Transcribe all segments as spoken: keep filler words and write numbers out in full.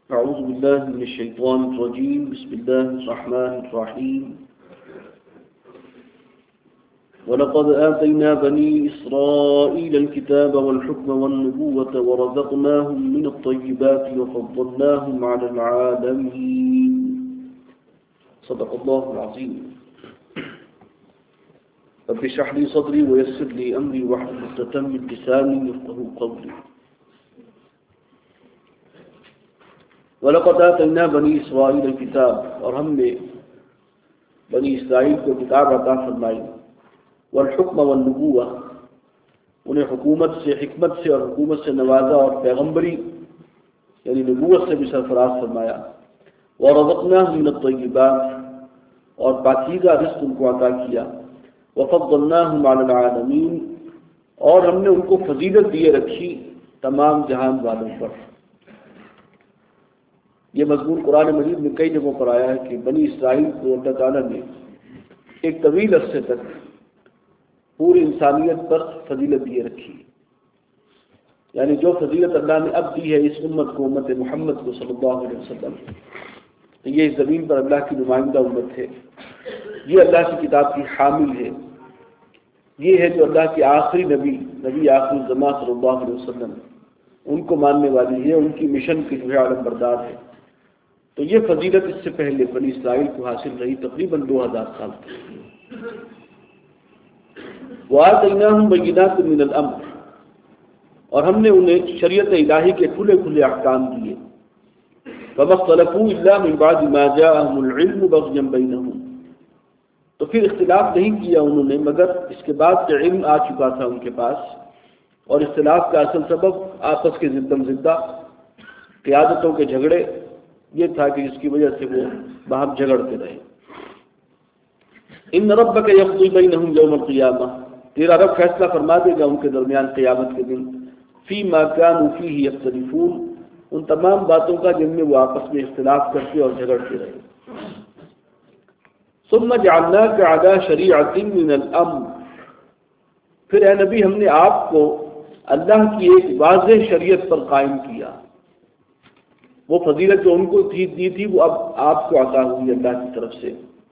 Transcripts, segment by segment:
أعوذ بالله من الشيطان الرجيم بسم الله الرحمن الرحيم ولقد آتينا بني إسرائيل الكتاب والحكم والنبوة ورزقناهم من الطيبات وفضلناهم على العالمين صدق الله العظيم رب اشرح لي صدري ويسر لي أمري واحلل عقدة من لساني يفقهوا قولي وَلَقَدْ آتَيْنَا بَنِي إِسْرَائِيلَ الْكِتَابَ اور ہم نے بنی اسرائیل کو کتاب عطا فرمائی والحکم والنبوہ انہیں حکومت سے حکمت سے اور حکومت سے نوازا اور پیغمبری یعنی نبوت سے بھی سرفراز فرمایا وَرَزَقْنَاهُم مِّنَ الطَّيِّبَاتِ اور پاکیزہ رزق ان کو عطا کیا وَفَضَّلْنَاهُمْ عَلَى الْعَالَمِينَ اور ہم نے ان کو فضیلت دیے رکھی تمام جہان والوں پر۔ یہ مضمون قرآن مجید میں کئی جگہوں پر آیا ہے کہ بنی اسرائیل کو اللہ تعالیٰ نے ایک طویل عرصے تک پوری انسانیت پر فضیلت دیے رکھی، یعنی جو فضیلت اللہ نے اب دی ہے اس امت کو، امت محمد کو صلی اللہ علیہ وسلم، یہ زمین پر اللہ کی نمائندہ امت ہے، یہ اللہ کی کتاب کی حامل ہے، یہ ہے جو اللہ کے آخری نبی نبی آخری الزمان صلی اللہ علیہ وسلم ان کو ماننے والی ہے، ان کی مشن کی جو ہے عالم بردار ہے۔ تو یہ فضیلت اس سے پہلے بنی اسرائیل کو حاصل رہی تقریباً دو ہزار سال تک۔ وَآتَيْنَاهُمْ بَيِّنَاتٍ مِّنَ الْأَمْرِ اور ہم نے انہیں شریعت الہی کے کھلے کھلے احکام دیے۔ فَمَا اخْتَلَفُوا إِلَّا مِن بَعْدِ مَا جَاءَهُمُ الْعِلْمُ بَغْيًا بَيْنَهُمْ تو پھر اختلاف نہیں کیا انہوں نے مگر اس کے بعد کہ علم آ چکا تھا ان کے پاس، اور اختلاف کا اصل سبب آپس کے ضدم زدہ قیادتوں کے جھگڑے یہ تھا کہ جس کی وجہ سے وہ باہم جھگڑتے رہے۔ ان ربک یقضی بینہم یوم القیامہ تیرا رب فیصلہ فرما دے گا ان کے درمیان قیامت کے دن فیما کانوا فیہ یختلفون ان تمام باتوں کا جن میں وہ آپس میں اختلاف کرتے اور جھگڑتے رہے۔ ثم جعلناک علی شریعۃ من الامر پھر اے نبی ہم نے آپ کو اللہ کی ایک واضح شریعت پر قائم کیا، وہ فضیلت جو ان کو تھی دی تھی وہ اب آپ کو عطا ہوئی اللہ کی طرف سے۔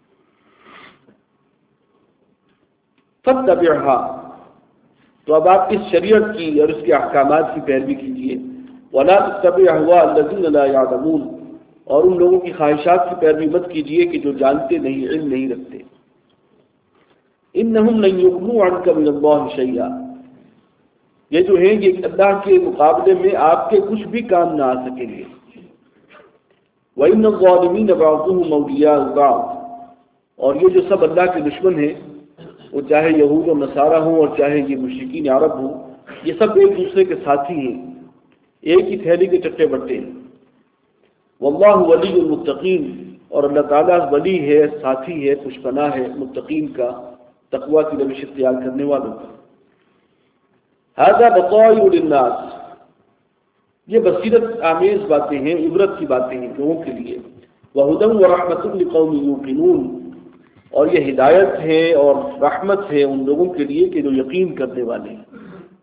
فاتبعها تو اب آپ اس شریعت کی اور اس کے احکامات کی پیروی کیجیے۔ ولا تتبع اهواء الذين لا يعلمون اور ان لوگوں کی خواہشات کی پیروی مت کیجیے کہ جو جانتے نہیں، علم نہیں رکھتے۔ انہم لن یغنوا عنک من اللہ شیئا یہ جو ہیں یہ اللہ کے مقابلے میں آپ کے کچھ بھی کام نہ آ سکیں گے۔ وَإِنَّ الظَّالِمِينَ بَعْضُهُمْ أَوْلِيَاءُ بَعْضٍ اور یہ جو سب اللہ کے دشمن ہیں وہ چاہے یہود و نصارہ ہوں اور چاہے یہ مشرکین عرب ہوں، یہ سب ایک دوسرے کے ساتھی ہیں، ایک ہی تھیلی کے چٹے بٹے ہیں۔ وَاللَّهُ وَلِيُّ الْمُتَّقِينَ اور اللہ تعالیٰ ولی ہے، ساتھی ہے، خوش پناہ ہے متقین کا، تقوی کی روش اختیار کرنے والوں کا۔ هَذَا بَصَائِرُ لِلنَّاسِ یہ بصیرت آمیز باتیں ہیں، عبرت کی باتیں ہیں لوگوں کے لیے۔ وَهُدًى وَرَحْمَةٌ لِقَوْمٍ يُوقِنُونَ اور یہ ہدایت ہے اور رحمت ہے ان لوگوں کے لیے کہ جو یقین کرنے والے ہیں۔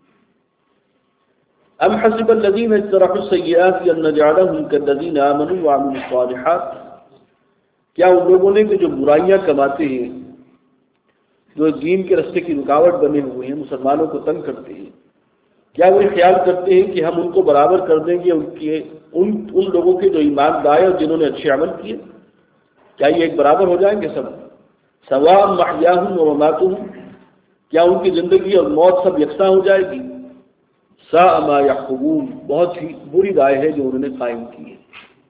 أَمْ حَسِبَ الَّذِينَ اجْتَرَحُوا السَّيِّئَاتِ أَن نَّجْعَلَهُمْ كَالَّذِينَ آمَنُوا وَعَمِلُوا الصَّالِحَاتِ کیا ان لوگوں نے کہ جو برائیاں کماتے ہیں، جو دین کے راستے کی رکاوٹ بنے ہوئے ہیں، مسلمانوں کو تنگ کرتے ہیں، کیا وہ خیال کرتے ہیں کہ ہم ان کو برابر کر دیں گے ان کے ان ان لوگوں کے جو ایمان لائے اور جنہوں نے اچھے عمل کیے؟ کیا یہ ایک برابر ہو جائیں گے سب؟ سواء محیاہم و مماتہم کیا ان کی زندگی اور موت سب یکساں ہو جائے گی؟ ساء ما یحکمون بہت ہی بری رائے ہے جو انہوں نے قائم کی ہے۔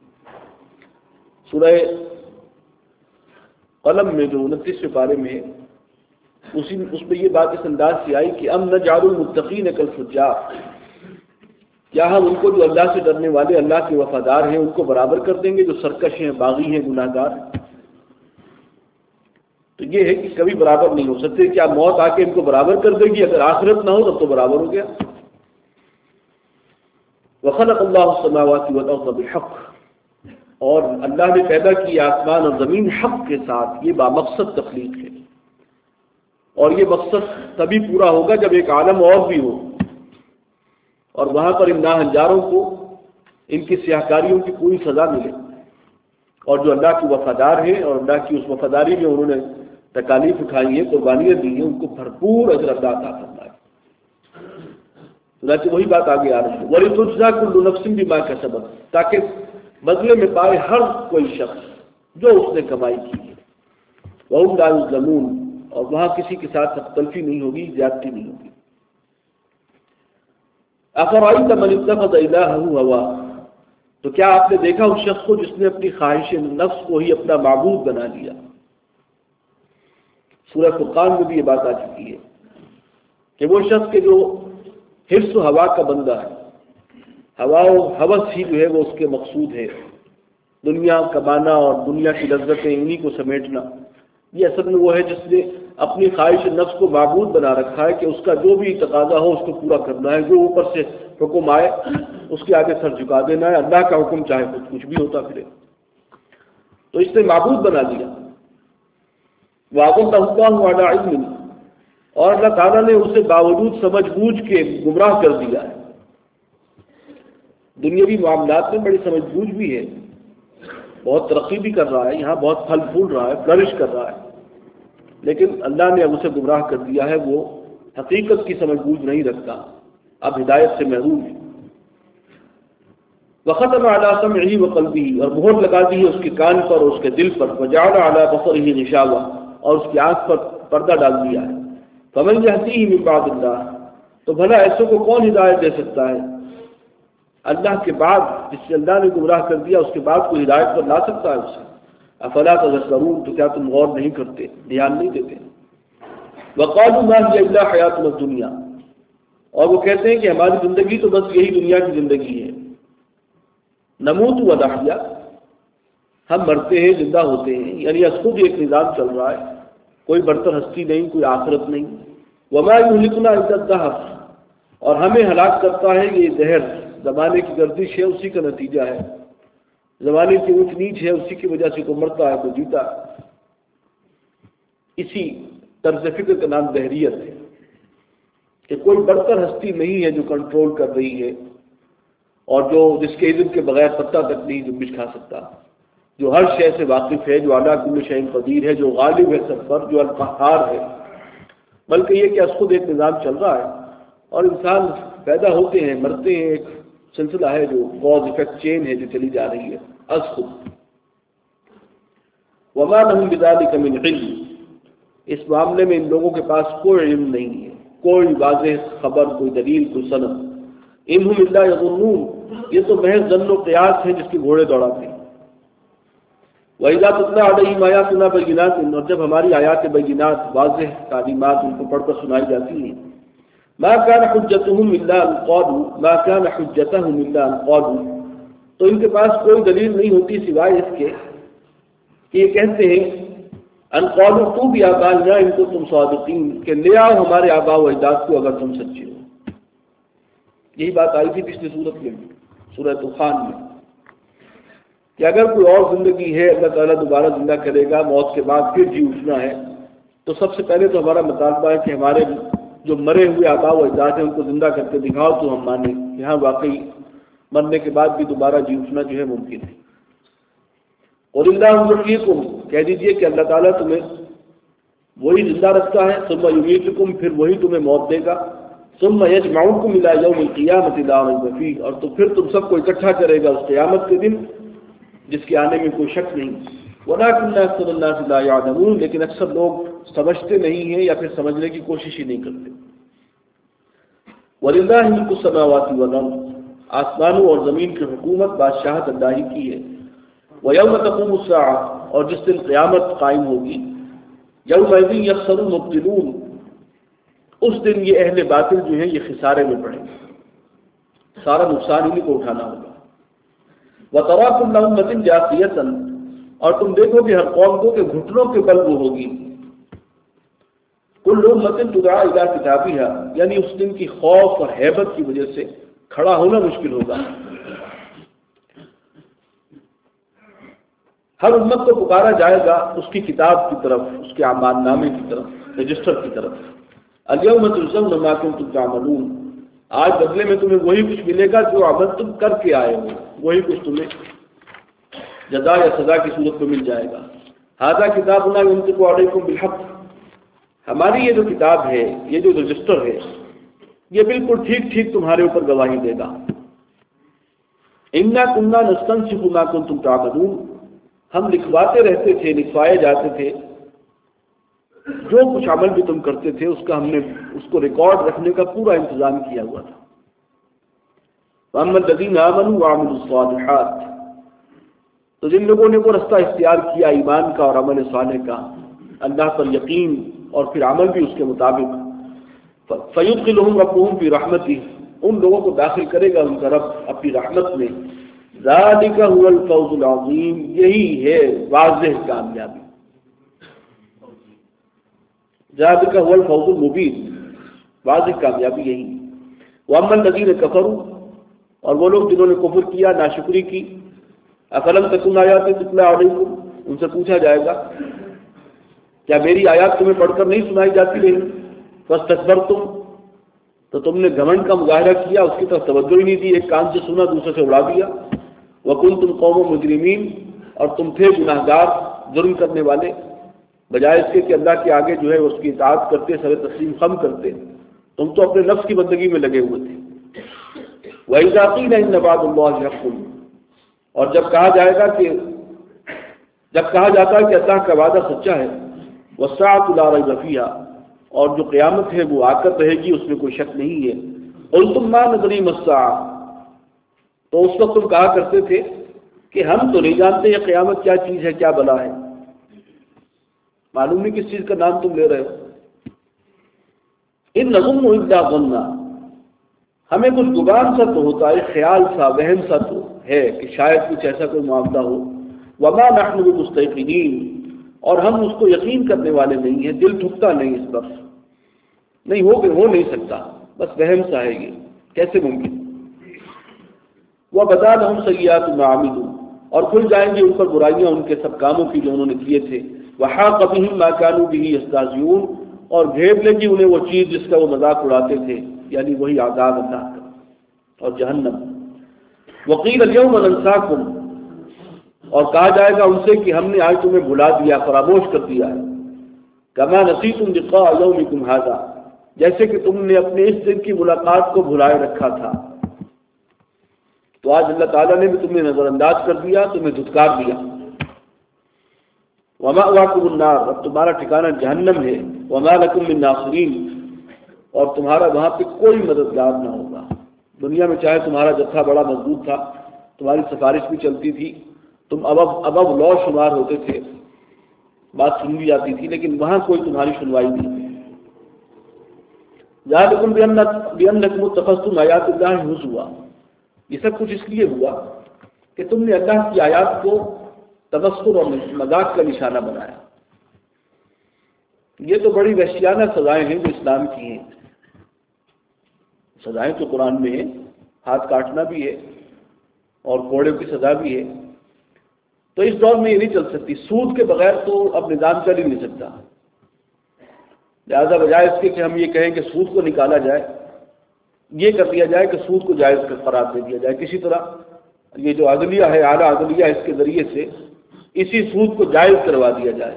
سورہ قلم میں جو انتیسویں پارے میں اسی اس میں یہ بات اس انداز سے آئی کہ ام نجعل المتقین کالفجار کیا ہم ان کو جو اللہ سے ڈرنے والے اللہ کے وفادار ہیں ان کو برابر کر دیں گے جو سرکش ہیں، باغی ہیں، گناہ گار؟ تو یہ ہے کہ کبھی برابر نہیں ہو سکتے۔ کیا موت آ کے ان کو برابر کر دے گی؟ اگر آخرت نہ ہو تب تو برابر ہو گیا۔ وخلق اللہ السماوات والارض بالحق اور اللہ نے پیدا کی آسمان اور زمین حق کے ساتھ، یہ بامقصد تخلیق ہے، اور یہ مقصد تبھی پورا ہوگا جب ایک عالم اور بھی ہو، اور وہاں پر ان ناہنجاروں کو ان کی سیاہکاریوں کی پوری سزا ملے، اور جو اللہ کے وفادار ہیں اور اللہ کی اس وفاداری میں انہوں نے تکالیف اٹھائی ہے، قربانیاں دی ہیں، ان کو بھرپور اجر اللہ عطا فرمائے۔ چنانچہ وہی بات آگے آ رہی ہے، وَلِتُجْزَىٰ كُلُّ نَفْسٍ بِمَا كَسَبَتْ، تاکہ بدلے میں پائے ہر کوئی شخص جو اس نے کمائی کی ہے، وَهُمْ لَا يُظْلَمُونَ، اور وہاں کسی کے ساتھ تلفی نہیں ہوگی، زیادتی نہیں ہوگی۔ أَفَرَأَيْتَ مَنِ اتَّخَذَ إِلَٰهَهُ هَوَاهُ، تو کیا آپ نے دیکھا اس شخص کو جس نے اپنی خواہش نفس کو ہی اپنا معبود بنا لیا؟ سورہ فرقان میں بھی یہ بات آ چکی ہے کہ وہ شخص کے جو حرص و ہوا کا بندہ ہے، ہوا و ہوس ہی جو ہے وہ اس کے مقصود ہے، دنیا کمانا اور دنیا کی لذتیں انہی کو سمیٹنا، یہ اصل میں وہ ہے جس نے اپنی خواہش نفس کو معبود بنا رکھا ہے کہ اس کا جو بھی تقاضا ہو اس کو پورا کرنا ہے، جو اوپر سے حکم آئے اس کے آگے سر جھکا دینا ہے، اللہ کا حکم چاہے خود کچھ بھی ہوتا پھرے، تو اس نے معبود بنا دیا۔ وَأَضَلَّهُ اللَّهُ عَلَىٰ عِلْمٍ، اور اللہ تعالیٰ نے اسے باوجود سمجھ بوجھ کے گمراہ کر دیا ہے۔ دنیاوی معاملات میں بڑی سمجھ بوجھ بھی ہے، بہت ترقی بھی کر رہا ہے، یہاں بہت پھل پھول رہا ہے، فلرش کر رہا ہے، لیکن اللہ نے اب اسے گمراہ کر دیا ہے، وہ حقیقت کی سمجھ بوجھ نہیں رکھتا، اب ہدایت سے محروم ہے۔ وَخَتَمَ عَلَىٰ سَمْعِهِ وَقَلْبِهِ، اور مہر لگا دی ہے اس کے کان پر اور اس کے دل پر، وَجَعَلَ عَلَىٰ بَصَرِهِ غِشَاوَةً، اور اس کی آنکھ پر پردہ ڈال دیا ہے۔ فَمَن يَهْدِيهِ مِن بَعْدِ اللَّهِ، تو بھلا ایسوں کو کون ہدایت دے سکتا ہے اللہ کے بعد، جس سے اللہ نے گمراہ کر دیا اس کے بعد کوئی ہدایت پر لا سکتا ہے اسے؟ افلا تذکرون، تو کیا تم غور نہیں کرتے، دھیان نہیں دیتے؟ وقالوا ما هي الا حیاتنا الدنیا، اور وہ کہتے ہیں کہ ہماری زندگی تو بس یہی دنیا کی زندگی ہے، نموت و نحیا، ہم مرتے ہیں زندہ ہوتے ہیں، یعنی از خود ایک نظام چل رہا ہے، کوئی برتر ہستی نہیں، کوئی آخرت نہیں۔ وما یہلکنا الا الدہر، اور ہمیں ہلاک کرتا ہے یہ دہر، زمانے کی گردش ہے، اسی کا نتیجہ ہے، زمانے کی اونچ نیچ ہے، اسی کی وجہ سے کوئی مرتا ہے کوئی جیتا ہے۔ اسی طرز فکر کا نام دہریت ہے کہ کوئی برتر ہستی نہیں ہے جو کنٹرول کر رہی ہے، اور جو جس کے اذن کے بغیر پتہ تک نہیں جنبش کھا سکتا، جو ہر شے سے واقف ہے، جو اعلیٰ کل شیء قدیر ہے، جو غالب ہے سب پر، جو القہار ہے، بلکہ یہ کہ از خود ایک نظام چل رہا ہے، اور انسان پیدا ہوتے ہیں مرتے ہیں، ایک سلسلہ ہے جو کاز ایفیکٹ چین ہے جو چلی جا رہی ہے از خود۔ وما لهم بذلك من علم، اس معاملے میں ان لوگوں کے پاس کوئی علم نہیں ہے، کوئی واضح خبر، کوئی دلیل، کوئی سند۔ ان هم الا يظنون، یہ تو محض ظن و قیاس ہیں جس کے گھوڑے دوڑاتے ہیں۔ وَإِذَا تُتْلَىٰ عَلَيْهِمْ آيَاتُنَا بَيِّنَاتٍ، اور جب ہماری آیات بینات واضح تعلیمات ان کو پڑھ کر سنائی جاتی ہیں، مَا كَانَ حُجَّتُهُمْ إِلَّا أَن قَالُوا مَا كَانَ حُجَّتَهُمْ إِلَّا أَن قَالُوا، تو ان کے پاس کوئی دلیل نہیں ہوتی سوائے اس کے کہ یہ کہتے ہیں ان قالوا تو بآبائنا ان کو تم صادقین، کہ لے آؤ ہمارے آباء و اجداد کو اگر تم سچے ہو۔ یہی بات آئی تھی پچھلی سورت میں، سورہ طوفان میں، کہ اگر کوئی اور زندگی ہے، اللہ تعالیٰ دوبارہ زندہ کرے گا، موت کے بعد پھر جی اٹھنا ہے، تو سب سے پہلے تو ہمارا مطالبہ ہے کہ ہمارے جو مرے ہوئے آباء و اجداد ہیں ان کو زندہ کر کے دکھاؤ تو ہم مانیں کہ ہاں واقعی مرنے کے بعد بھی دوبارہ جی اٹھنا جو ہے ممکن ہے۔ اور اللہ یحییکم، کہہ دیجئے کہ اللہ تعالیٰ تمہیں وہی زندہ رکھتا ہے، ثم یمیتکم، پھر وہی تمہیں موت دے گا، ثم یجمعکم الی یوم القیامۃ لا ریب فیہ، اور تو پھر تم سب کو اکٹھا کرے گا اس قیامت کے دن جس کے آنے میں کوئی شک نہیں۔ ولکن اکثر الناس لا یعلمون، لیکن اکثر لوگ سمجھتے نہیں ہیں یا پھر سمجھنے کی کوشش ہی نہیں کرتے۔ وللہ ملک السماوات والارض، آسمانوں اور زمین کی حکومت بادشاہت اللہ ہی کی ہے۔ وَيَوْمَ تَقُومُ السَّاعَةُ، اور جس دن قیامت قائم ہوگی، يَوْمَئِذٍ يَخْسَرُ الْمُبْطِلُونَ، اس دن یہ اہل باطل جو ہیں یہ خسارے میں پڑیں گے، سارا نقصان انہیں کو اٹھانا ہوگا۔ وَتَرَىٰ كُلَّ أُمَّةٍ جَاثِيَةً، اور تم دیکھو کہ ہر قوم کو کہ گھٹنوں کے بل وہ ہوگی، كُلُّ أُمَّةٍ تُدْعَىٰ إِلَىٰ كِتَابِهَا، یعنی اس دن کی خوف اور ہیبت کی وجہ سے کھڑا ہونا مشکل ہوگا۔ ہر امت کو پکارا جائے گا اس کی کتاب کی طرف، اس کے اعمال نامے کی طرف، رجسٹر کی طرف۔ اليوم تجزون ما كنتم تعملون، آج بدلے میں تمہیں وہی کچھ ملے گا جو عمل تم کر کے آئے ہو، وہی کچھ تمہیں جزا یا سزا کی صورت میں مل جائے گا۔ ھذا کتابنا ينطق علیکم بالحق، ہماری یہ جو کتاب ہے، یہ جو رجسٹر ہے، یہ بالکل ٹھیک ٹھیک تمہارے اوپر گواہی دے گا۔ انا كنا نستنسخ ما كنتم تعملون، ہم لکھواتے رہتے تھے، لکھوائے جاتے تھے جو کچھ عمل بھی تم کرتے تھے، اس کا ہم نے اس کو ریکارڈ رکھنے کا پورا انتظام کیا ہوا تھا۔ وَأَمَّا الَّذِينَ آمَنُوا وَعَمِلُوا الصَّالِحَاتِ، تو جن لوگوں نے وہ رستہ اختیار کیا ایمان کا اور عمل صالح کا، اللہ پر یقین اور پھر عمل بھی اس کے مطابق، فَيُدْخِلُهُمْ رَبُّهُمْ فِي رَحْمَتِهِ، ان لوگوں کو داخل کرے گا ان کا رب اپنی رحمت میں۔ ذَلِكَ هُوَ الْفَوْزُ الْعَظِيمُ، یہی ہے واضح کامیابی۔ ذَلِكَ هُوَ الْفَوْزُ الْمُبِينُ، واضح کامیابی یہی۔ وَأَمَّا الَّذِينَ كَفَرُوا، اور وہ لوگ جنہوں نے کفر کیا، ناشکری کی، افلم تکن آیات تتلی علیکم، ان سے پوچھا جائے گا کیا میری آیات تمہیں پڑھ کر نہیں سنائی جاتی رہی؟ فاستکبرتم، تو تم نے گھمنڈ کا مظاہرہ کیا، اس کی طرف توجہ ہی نہیں دی، ایک کان سے سنا دوسرے سے اڑا دیا۔ وکنتم قوم مجرمین، اور تم تھے گناہ گار، جرم کرنے والے، بجائے اس کے کہ اللہ کے آگے جو ہے اس کی اطاعت کرتے، سر تسلیم خم کرتے، تم تو اپنے نفس کی بندگی میں لگے ہوئے تھے۔ وَإِذَا قِيلَ إِنَّ وَعْدَ اللَّهِ حَقٌّ، اور جب کہا جائے گا کہ جب کہا جاتا ہے کہ اللہ کا وعدہ سچا ہے، وَالسَّاعَةُ لَا رَيْبَ فِيهَا، اور جو قیامت ہے وہ آ کر رہے گی، اس میں کوئی شک نہیں ہے۔ قُلْتُم مَّا نَدْرِي مَا السَّاعَةُ، تو اس وقت تم کہا کرتے تھے کہ ہم تو نہیں جانتے یہ قیامت کیا چیز ہے، کیا بلا ہے، معلوم نہیں کس چیز کا نام تم لے رہے ہو۔ ان نظم الا ظنا، ہمیں کچھ گمان سا تو ہوتا ہے، خیال سا، وہم سا تو ہے کہ شاید کچھ ایسا کوئی معاملہ ہو۔ وما نحن بمستيقنين، اور ہم اس کو یقین کرنے والے نہیں ہیں، دل ٹھکتا نہیں اس پر، نہیں ہو کہ ہو نہیں سکتا، بس وہم سا ہے، یہ کیسے ممکن۔ وبدا لهم سيئات ما عملوا، اور کھل جائیں گی ان پر برائیاں ان کے سب کاموں کی جو انہوں نے کیے تھے۔ وحاق بهم ما كانوا به يستهزئون، اور گھیر لے گی انہیں وہ چیز جس کا وہ مذاق اڑاتے تھے، یعنی وہی عذاب اللہ کا اور جہنم۔ وقیل اليوم ننساکم، اور کہا جائے گا ان سے کہ ہم نے آج تمہیں بھلا دیا، فراموش کر دیا ہے۔ کما نسیتم لقاء یومکم ھذا، جیسے کہ تم نے اپنے اس دن کی ملاقات کو بھلائے رکھا تھا۔ تو آج اللہ تعالیٰ نے بھی تمہیں نظر انداز کر دیا، تمہیں دھتکار دیا۔ ومأواکم النار، اب تمہارا ٹھکانہ جہنم ہے۔ وما لکم من ناصرین، اور تمہارا وہاں پہ کوئی مددگار نہ ہوگا۔ دنیا میں چاہے تمہارا جتھا بڑا مضبوط تھا، تمہاری سفارش بھی چلتی تھی، تم ابب ابب لو شمار ہوتے تھے، بات سن بھی جاتی تھی، لیکن وہاں کوئی تمہاری سنوائی نہیں۔ ذالکم بأنکم اتخذتم آیات اللہ ہزوا، یہ سب کچھ اس لیے ہوا کہ تم نے اللہ کی آیات کو تبصر اور مذاق کا نشانہ بنایا۔ یہ تو بڑی وحشیانہ سزائیں ہیں جو اسلام کی ہیں۔ سزائیں تو قرآن میں ہیں، ہاتھ کاٹنا بھی ہے اور کوڑے کی سزا بھی ہے۔ تو اس دور میں یہ نہیں چل سکتی، سود کے بغیر تو اب نظام چل ہی نہیں سکتا۔ لہذا بجائے اس کے کہ ہم یہ کہیں کہ سود کو نکالا جائے، یہ کر دیا جائے کہ سود کو جائز قرار دے دیا جائے، کسی طرح یہ جو عدلیہ ہے، اعلیٰ عدلیہ، اس کے ذریعے سے اسی سود کو جائز کروا دیا جائے۔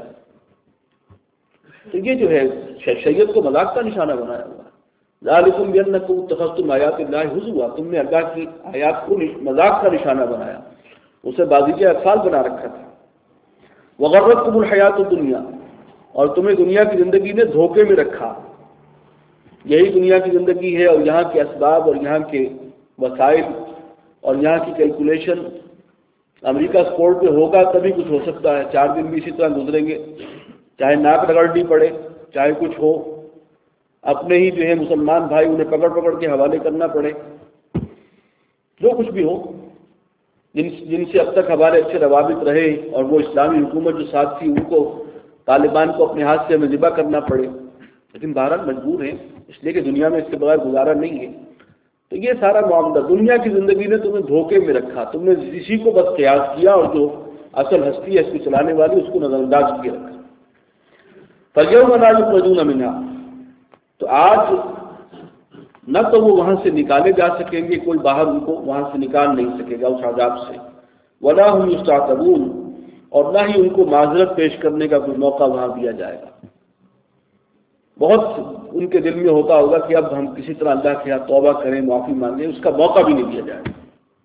تو یہ جو ہے شریعت کو مذاق کا نشانہ بنایا ہوا ہے۔ ذالکم بأنکم اتخذتم آیات اللہ ہزوا، تم نے اللہ کی آیات کو مذاق کا نشانہ بنایا، اسے بازی کے اطفال بنا رکھا تھا۔ وغرتکم الحیات الدنیا، اور تمہیں دنیا کی زندگی نے دھوکے میں رکھا۔ یہی دنیا کی زندگی ہے، اور یہاں کے اسباب اور یہاں کے وسائل اور یہاں کی کیلکولیشن، امریکہ اسپورٹ پہ ہوگا تبھی کچھ ہو سکتا ہے، چار دن بھی اسی طرح گزریں گے، چاہے ناک رگڑنی پڑے، چاہے کچھ ہو، اپنے ہی جو ہے مسلمان بھائی انہیں پکڑ پکڑ کے حوالے کرنا پڑے، جو کچھ بھی ہو، جن جن سے اب تک ہمارے اچھے روابط رہے، اور وہ اسلامی حکومت جو ساتھ تھی ان کو، طالبان کو اپنے ہاتھ سے ہمیں ذبح کرنا پڑے، لیکن بہرحال مجبور ہیں، اس لیے کہ دنیا میں اس کے بغیر گزارا نہیں ہے۔ تو یہ سارا معاملہ دنیا کی زندگی نے تمہیں دھوکے میں رکھا، تم نے اسی کو بس قیاس کیا، اور جو اصل ہستی ہے اس کو چلانے والی، اس کو نظر انداز کیے رکھا۔ فَالْيَوْمَ لَا يُخْرَجُونَ مِنْهَا، تو آج نہ تو وہ وہاں سے نکالے جا سکیں گے، کوئی باہر ان کو وہاں سے نکال نہیں سکے گا اس عذاب سے، ولا هم یستعتبون، اور نہ ہی ان کو معذرت پیش کرنے کا کوئی موقع وہاں دیا جائے گا۔ بہت ان کے دل میں ہوتا ہوگا کہ اب ہم کسی طرح اللہ کے یہاں توبہ کریں، معافی مانگیں، اس کا موقع بھی نہیں دیا جائے گا۔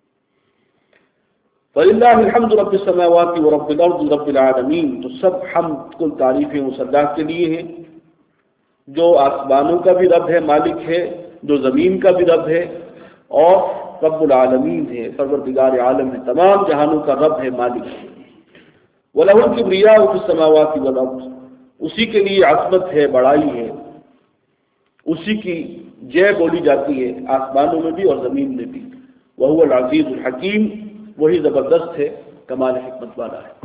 فَلِلَّهِ الْحَمْدُ رَبِّ السَّمَاوَاتِ وَرَبِّ الْأَرْضِ رَبِّ الْعَالَمِينَ، تو سب حمد کل تعریفیں اس اللہ کے لیے ہیں جو آسمانوں کا بھی رب ہے، مالک ہے، جو زمین کا بھی رب ہے، اور رب العالمین ہے، پروردگار عالم ہے، تمام جہانوں کا رب ہے، مالک ہے۔ وَلَهُ الْكِبْرِيَاءُ فِي السَّمَاوَاتِ وَالْأَرْضِ، اسی کے لیے عظمت ہے، بڑائی ہے، اسی کی جے بولی جاتی ہے آسمانوں میں بھی اور زمین میں بھی۔ وَهُوَ الْعَزِيزُ الْحَكِيمُ، وہی زبردست ہے، کمال حکمت والا ہے۔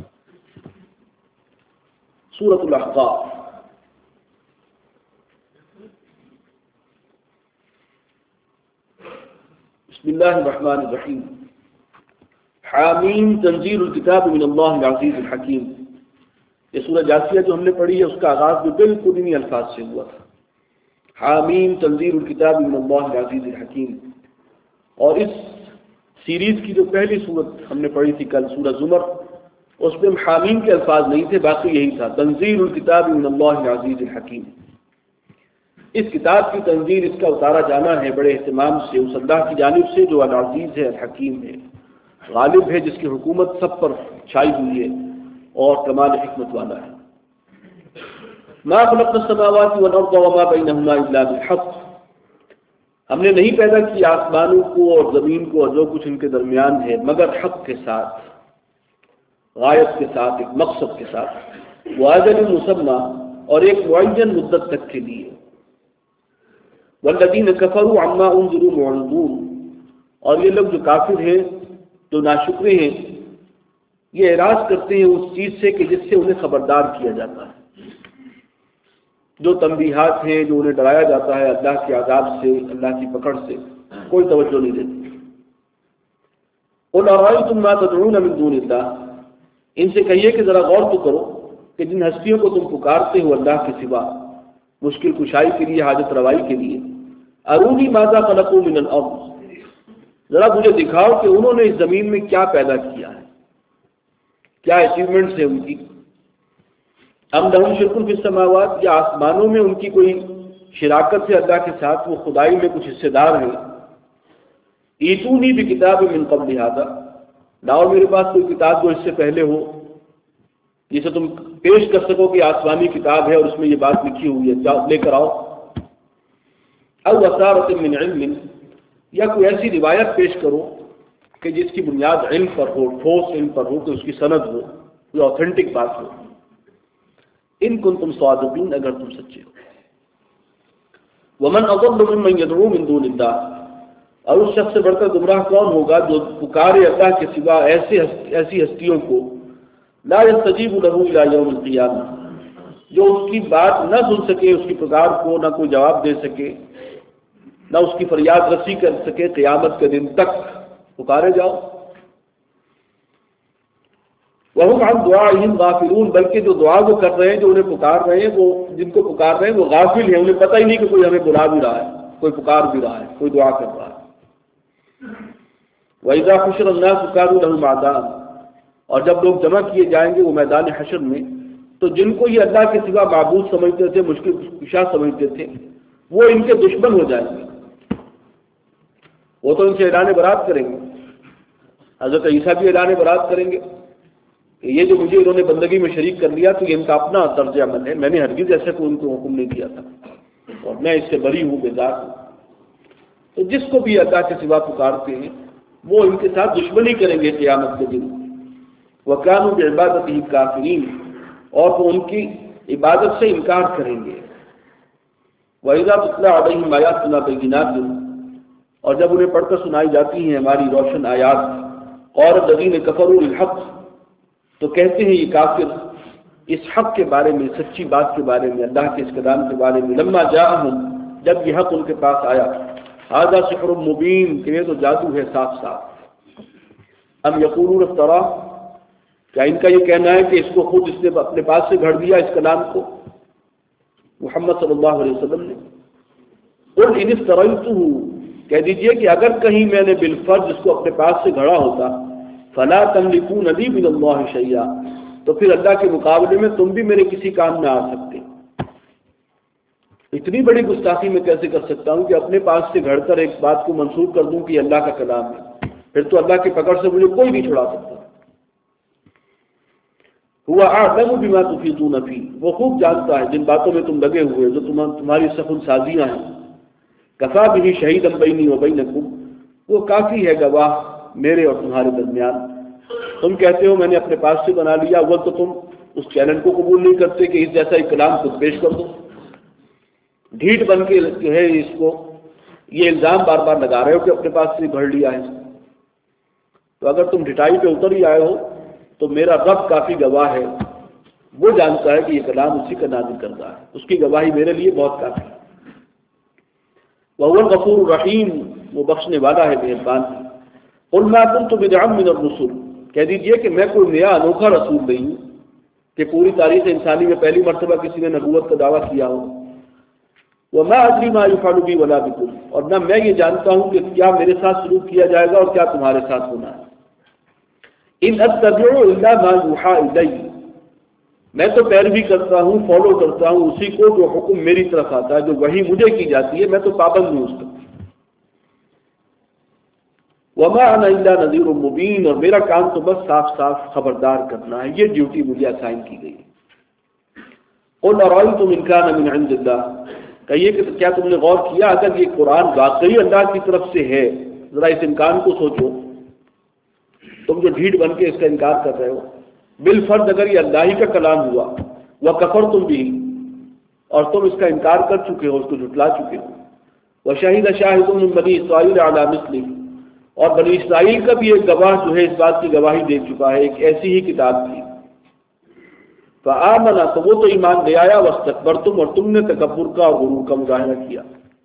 سورۃ الاحقاف۔ بسم اللہ الرحمن الرحیم۔ حامیم تنزیل الکتاب من اللہ العزیز الحکیم۔ یہ سورہ جاثیہ جو ہم نے پڑھی ہے اس کا آغاز بھی بالکل انہی الفاظ سے ہوا تھا، حامیم تنزیل الکتاب من اللہ العزیز الحکیم۔ اور اس سیریز کی جو پہلی سورت ہم نے پڑھی تھی کل، سورہ زمر، اس میں حامیم کے الفاظ نہیں تھے، باقی یہی تھا تنزیل الکتاب من اللہ العزیز الحکیم۔ اس کتاب کی تنزیل، اس کا اتارا جانا ہے بڑے اہتمام سے اس اللہ کی جانب سے جو العزیز ہے، الحکیم ہے، غالب ہے، جس کی حکومت سب پر چھائی ہوئی ہے اور کمال حکمت والا ہے۔ ما خلقنا السماوات والارض وما بینہما الا بالحق، ہم نے نہیں پیدا کیا آسمانوں کو اور زمین کو اور جو کچھ ان کے درمیان ہے مگر حق کے ساتھ، غایت کے ساتھ، ایک مقصد کے ساتھ، وَأَجَلٍ مُّسَمًّى، اور ایک معین مدت تک کے لیے، وَالَّذِينَ كَفَرُوا عَمَّا أُنذِرُوا مُعْرِضُونَ، اور یہ لوگ جو کافر ہیں، جو ناشکرے ہیں، یہ اعراض کرتے ہیں اس چیز سے کہ جس سے انہیں خبردار کیا جاتا ہے، جو تنبیہات ہیں، جو انہیں ڈرایا جاتا ہے اللہ کے عذاب سے، اللہ کی پکڑ سے، کوئی توجہ نہیں دیتے۔ قُلْ أَرَأَيْتُم مَّا تَدْعُونَ مِن دُونِ اللَّهِ، ان سے کہیے کہ ذرا غور تو کرو کہ جن ہستیوں کو تم پکارتے ہو اللہ کے سوا، مشکل کشائی کے لیے، حاجت روائی کے لیے، ارونی ماذا خلقوا من الارض، ذرا مجھے دکھاؤ کہ انہوں نے اس زمین میں کیا پیدا کیا ہے، کیا اچیومنٹس ہیں ان کی۔ ام لہم شرک فی السماوات، یا آسمانوں میں ان کی کوئی شراکت ہے اللہ کے ساتھ، وہ خدائی میں کچھ حصے دار ہیں۔ ایتونی بکتاب من قبل ھذا، لاؤ میرے پاس کوئی کتاب جو اس سے پہلے ہو، جسے تم پیش کر سکو کہ آسمانی کتاب ہے اور اس میں یہ بات لکھی ہوئی ہے، جاؤ لے کر آؤ۔ او اثارۃ من علم، یا کوئی ایسی روایت پیش کرو کہ جس کی بنیاد علم پر ہو، ٹھوس علم پر ہو، کہ اس کی سند ہو، کوئی آتھینٹک بات ہو۔ ان کنتم صادقین، اگر تم سچے ہو۔ ومن اضل ممن يدعو من دون اللہ، اور اس شخص سے بڑھ کر گمراہ کون ہوگا جو پکارے اللہ کے سوا ایسے ایسی ہستیوں کو، لا يستجیب له الى یوم القیامہ، جو اس کی بات نہ سن سکے، اس کی پکار کو نہ کوئی جواب دے سکے، نہ اس کی فریاد رسی کر سکے قیامت کے دن تک، پکارے جاؤ۔ وَهُمْ عَنْ دُعَائِهِمْ غَافِلُونَ، بلکہ جو دعا وہ کر رہے ہیں، جو انہیں پکار رہے ہیں، وہ جن کو پکار رہے ہیں وہ غافل ہیں، انہیں پتہ ہی نہیں کہ کوئی ہمیں بلا بھی رہا ہے، کوئی پکار بھی رہا ہے، کوئی دعا کر رہا ہے۔ وَإِذَا حُشِرَ النَّاسُ كَانُوا لَهُمْ أَعْدَاءً، اور جب لوگ جمع کیے جائیں گے وہ میدان حشر میں، تو جن کو یہ اللہ کے سوا معبود سمجھتے تھے، مشکل کشا سمجھتے تھے، وہ ان کے دشمن ہو جائیں گے، وہ تو ان سے اعلان برات کریں گے۔ حضرت عیسیٰ بھی اعلان برات کریں گے کہ یہ جو مجھے انہوں نے بندگی میں شریک کر لیا تو یہ ان کا اپنا طرز عمل ہے، میں نے ہرگز ایسے کو ان کو حکم نہیں دیا تھا اور میں اس سے بری ہوں، بیزار ہوں۔ تو جس کو بھی اللہ کے سوا پکارتے ہیں وہ ان کے ساتھ دشمنی کریں گے قیامت کے دن۔ وَكَانُوا بِعِبَادَتِهِ كَافِرِينَ، اور وہ ان کی عبادت سے انکار کریں گے۔ وَإِذَا تُتْلَىٰ عَلَيْهِمْ آيَاتُنَا بَيِّنَاتٍ، اور جب انہیں پڑھ کر سنائی جاتی ہیں ہماری روشن آیات، اور الَّذِينَ كَفَرُوا لِلْحَقِّ، تو کہتے ہیں یہ کافر اس حق کے بارے میں، سچی بات کے بارے میں، اللہ کے اس کلام کے بارے میں، لما جاءہم، جب یہ حق ان کے پاس آیا، ھذا سحر مبین، کہ یہ تو جادو ہے صاف صاف۔ ام یقولون افترا، کیا ان کا یہ کہنا ہے کہ اس کو خود اس نے اپنے پاس سے گھڑ دیا، اس کلام کو، محمد صلی اللہ علیہ وسلم نے؟ قل ان افتريته، کہہ دیجئے کہ اگر کہیں میں نے بالفرض اس کو اپنے پاس سے گھڑا ہوتا، فلا تملكون لي من الله شيئا، تو پھر اللہ کے مقابلے میں تم بھی میرے کسی کام نہ آ سکتے۔ اتنی بڑی گستاخی میں کیسے کر سکتا ہوں کہ اپنے پاس سے گھڑ کر ایک بات کو منسوخ کر دوں کہ یہ اللہ کا کلام ہے، پھر تو اللہ کی پکڑ سے مجھے کوئی نہیں چھڑا سکتا۔ ہوا اعلم بما تفیضون فیہ، وہ خوب جانتا ہے جن باتوں میں تم لگے ہوئے جو تمہاری سخن سازیاں ہیں۔ کفا بہ شہیدا بینی و بینکم، وہ کافی ہے گواہ میرے اور تمہارے درمیان۔ تم کہتے ہو میں نے اپنے پاس سے بنا لیا، وہ تو تم اس چیلنج کو قبول نہیں کرتے کہ اس جیسا ایک کلام خود پیش کر دو، ڈھیٹ بن کے جو ہے اس کو یہ الزام بار بار لگا رہے ہو کہ اپنے پاس سے گھڑ لیا ہے۔ تو اگر تم ڈھٹائی پہ اتر ہی آئے ہو تو میرا رب کافی گواہ ہے، وہ جانتا ہے کہ یہ کلام اسی کا نازل کرتا ہے، اس کی گواہی میرے لیے بہت کافی ہے۔ وَهُوَ الْغَفُورُ الرَّحِيمُ، وہ بخشنے والا ہے مہربان۔ قُلْ مَا كُنْتُ بِدْعًا مِّنَ الرُّسُلِ، کہہ دیجئے کہ میں کوئی نیا انوکھا رسول نہیں ہوں کہ پوری تاریخ انسانی میں پہلی مرتبہ کسی نے نبوت کا دعویٰ کیا ہو۔ وَمَا أَدْرِي مَا يُفْعَلُ بِي وَلَا بِكُمْ، اور نہ میں یہ جانتا ہوں کہ کیا میرے ساتھ سلوک کیا جائے گا اور کیا تمہارے ساتھ ہونا ہے۔ إِنْ أَتَّبِعُ إِلَّا مَا يُوحَىٰ إِلَيَّ، میں تو پیروی کرتا ہوں، فالو کرتا ہوں اسی کو جو حکم میری طرف آتا ہے، جو وحی مجھے کی جاتی ہے، میں تو پابند ہوں اس کا۔ وَمَا أَنَا إِلَّا نَذِيرٌ مُّبِينٌ، اور میرا کام تو بس صاف صاف خبردار کرنا ہے، یہ ڈیوٹی مجھے اسائن کی گئی۔ قُلْ أَرَأَيْتُمْ إِنْ كَانَ مِنْ عِنْدِ اللَّهِ، کہیے کہ کیا تم نے غور کیا اگر یہ قرآن واقعی اللہ کی طرف سے ہے، ذرا اس امکان کو سوچو، تم جو ڈھیٹ بن کے اس کا انکار کر رہے ہو، بالفرض اگر یہ اللہ ہی کا کلام ہوا، وَكَفَرْتُمْ بِهِ، اور تم اس کا انکار کر چکے ہو، اس کو جھٹلا چکے ہو۔ وَشَهِدَ شَاهِدٌ مِّن بَنِي إِسْرَائِيلَ عَلَىٰ مِثْلِهِ، اور بنی اسرائیل کا بھی ایک گواہ جو ہے اس بات کی گواہی دے چکا ہے، ایک ایسی ہی کتاب تھی۔ فآمنا، تو وہ تو ایمان لے آیا، واستکبرتم، اور تم نے تکبر کا اور غرور کا مظاہرہ کیا۔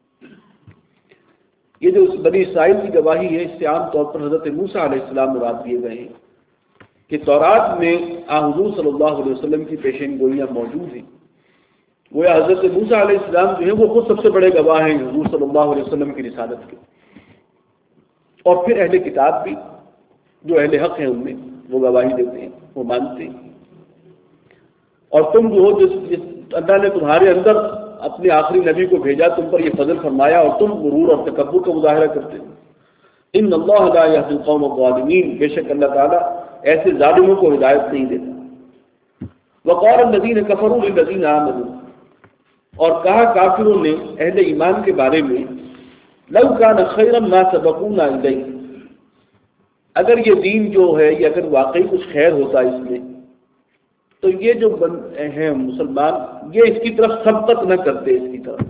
یہ جو بنی اسرائیل کی گواہی ہے اس سے عام طور پر حضرت موسیٰ علیہ السلام مراد دیے گئے ہیں کہ تورات میں آ حضور صلی اللہ علیہ وسلم کی پیشین گوئیاں موجود ہیں۔ گویا حضرت موسیٰ علیہ السلام جو ہیں وہ خود سب سے بڑے گواہ ہیں حضور صلی اللہ علیہ وسلم کی رسالت کے، اور پھر اہل کتاب بھی جو اہل حق ہیں ان میں وہ گواہی دیتے ہیں، وہ مانتے ہیں۔ اور تم جو ہو جس جس اللہ نے تمہارے اندر اپنے آخری نبی کو بھیجا، تم پر یہ فضل فرمایا، اور تم غرور اور تکبر کا مظاہرہ کرتے ہو۔ ان اللہ لا یہدی القوم الظالمین، بے شک اللہ تعالیٰ ایسے ظالموں کو ہدایت نہیں دیتا۔ وقال الذین کفروا للذین آمنوا، اور کہا کافروں نے اہل ایمان کے بارے میں، لو کان خیرا ما سبقونا الیہ، اگر یہ دین جو ہے یہ اگر واقعی کچھ خیر ہوتا اس میں تو یہ جو ہیں مسلمان یہ اس کی طرف سبقت نہ کرتے، اس کی طرف۔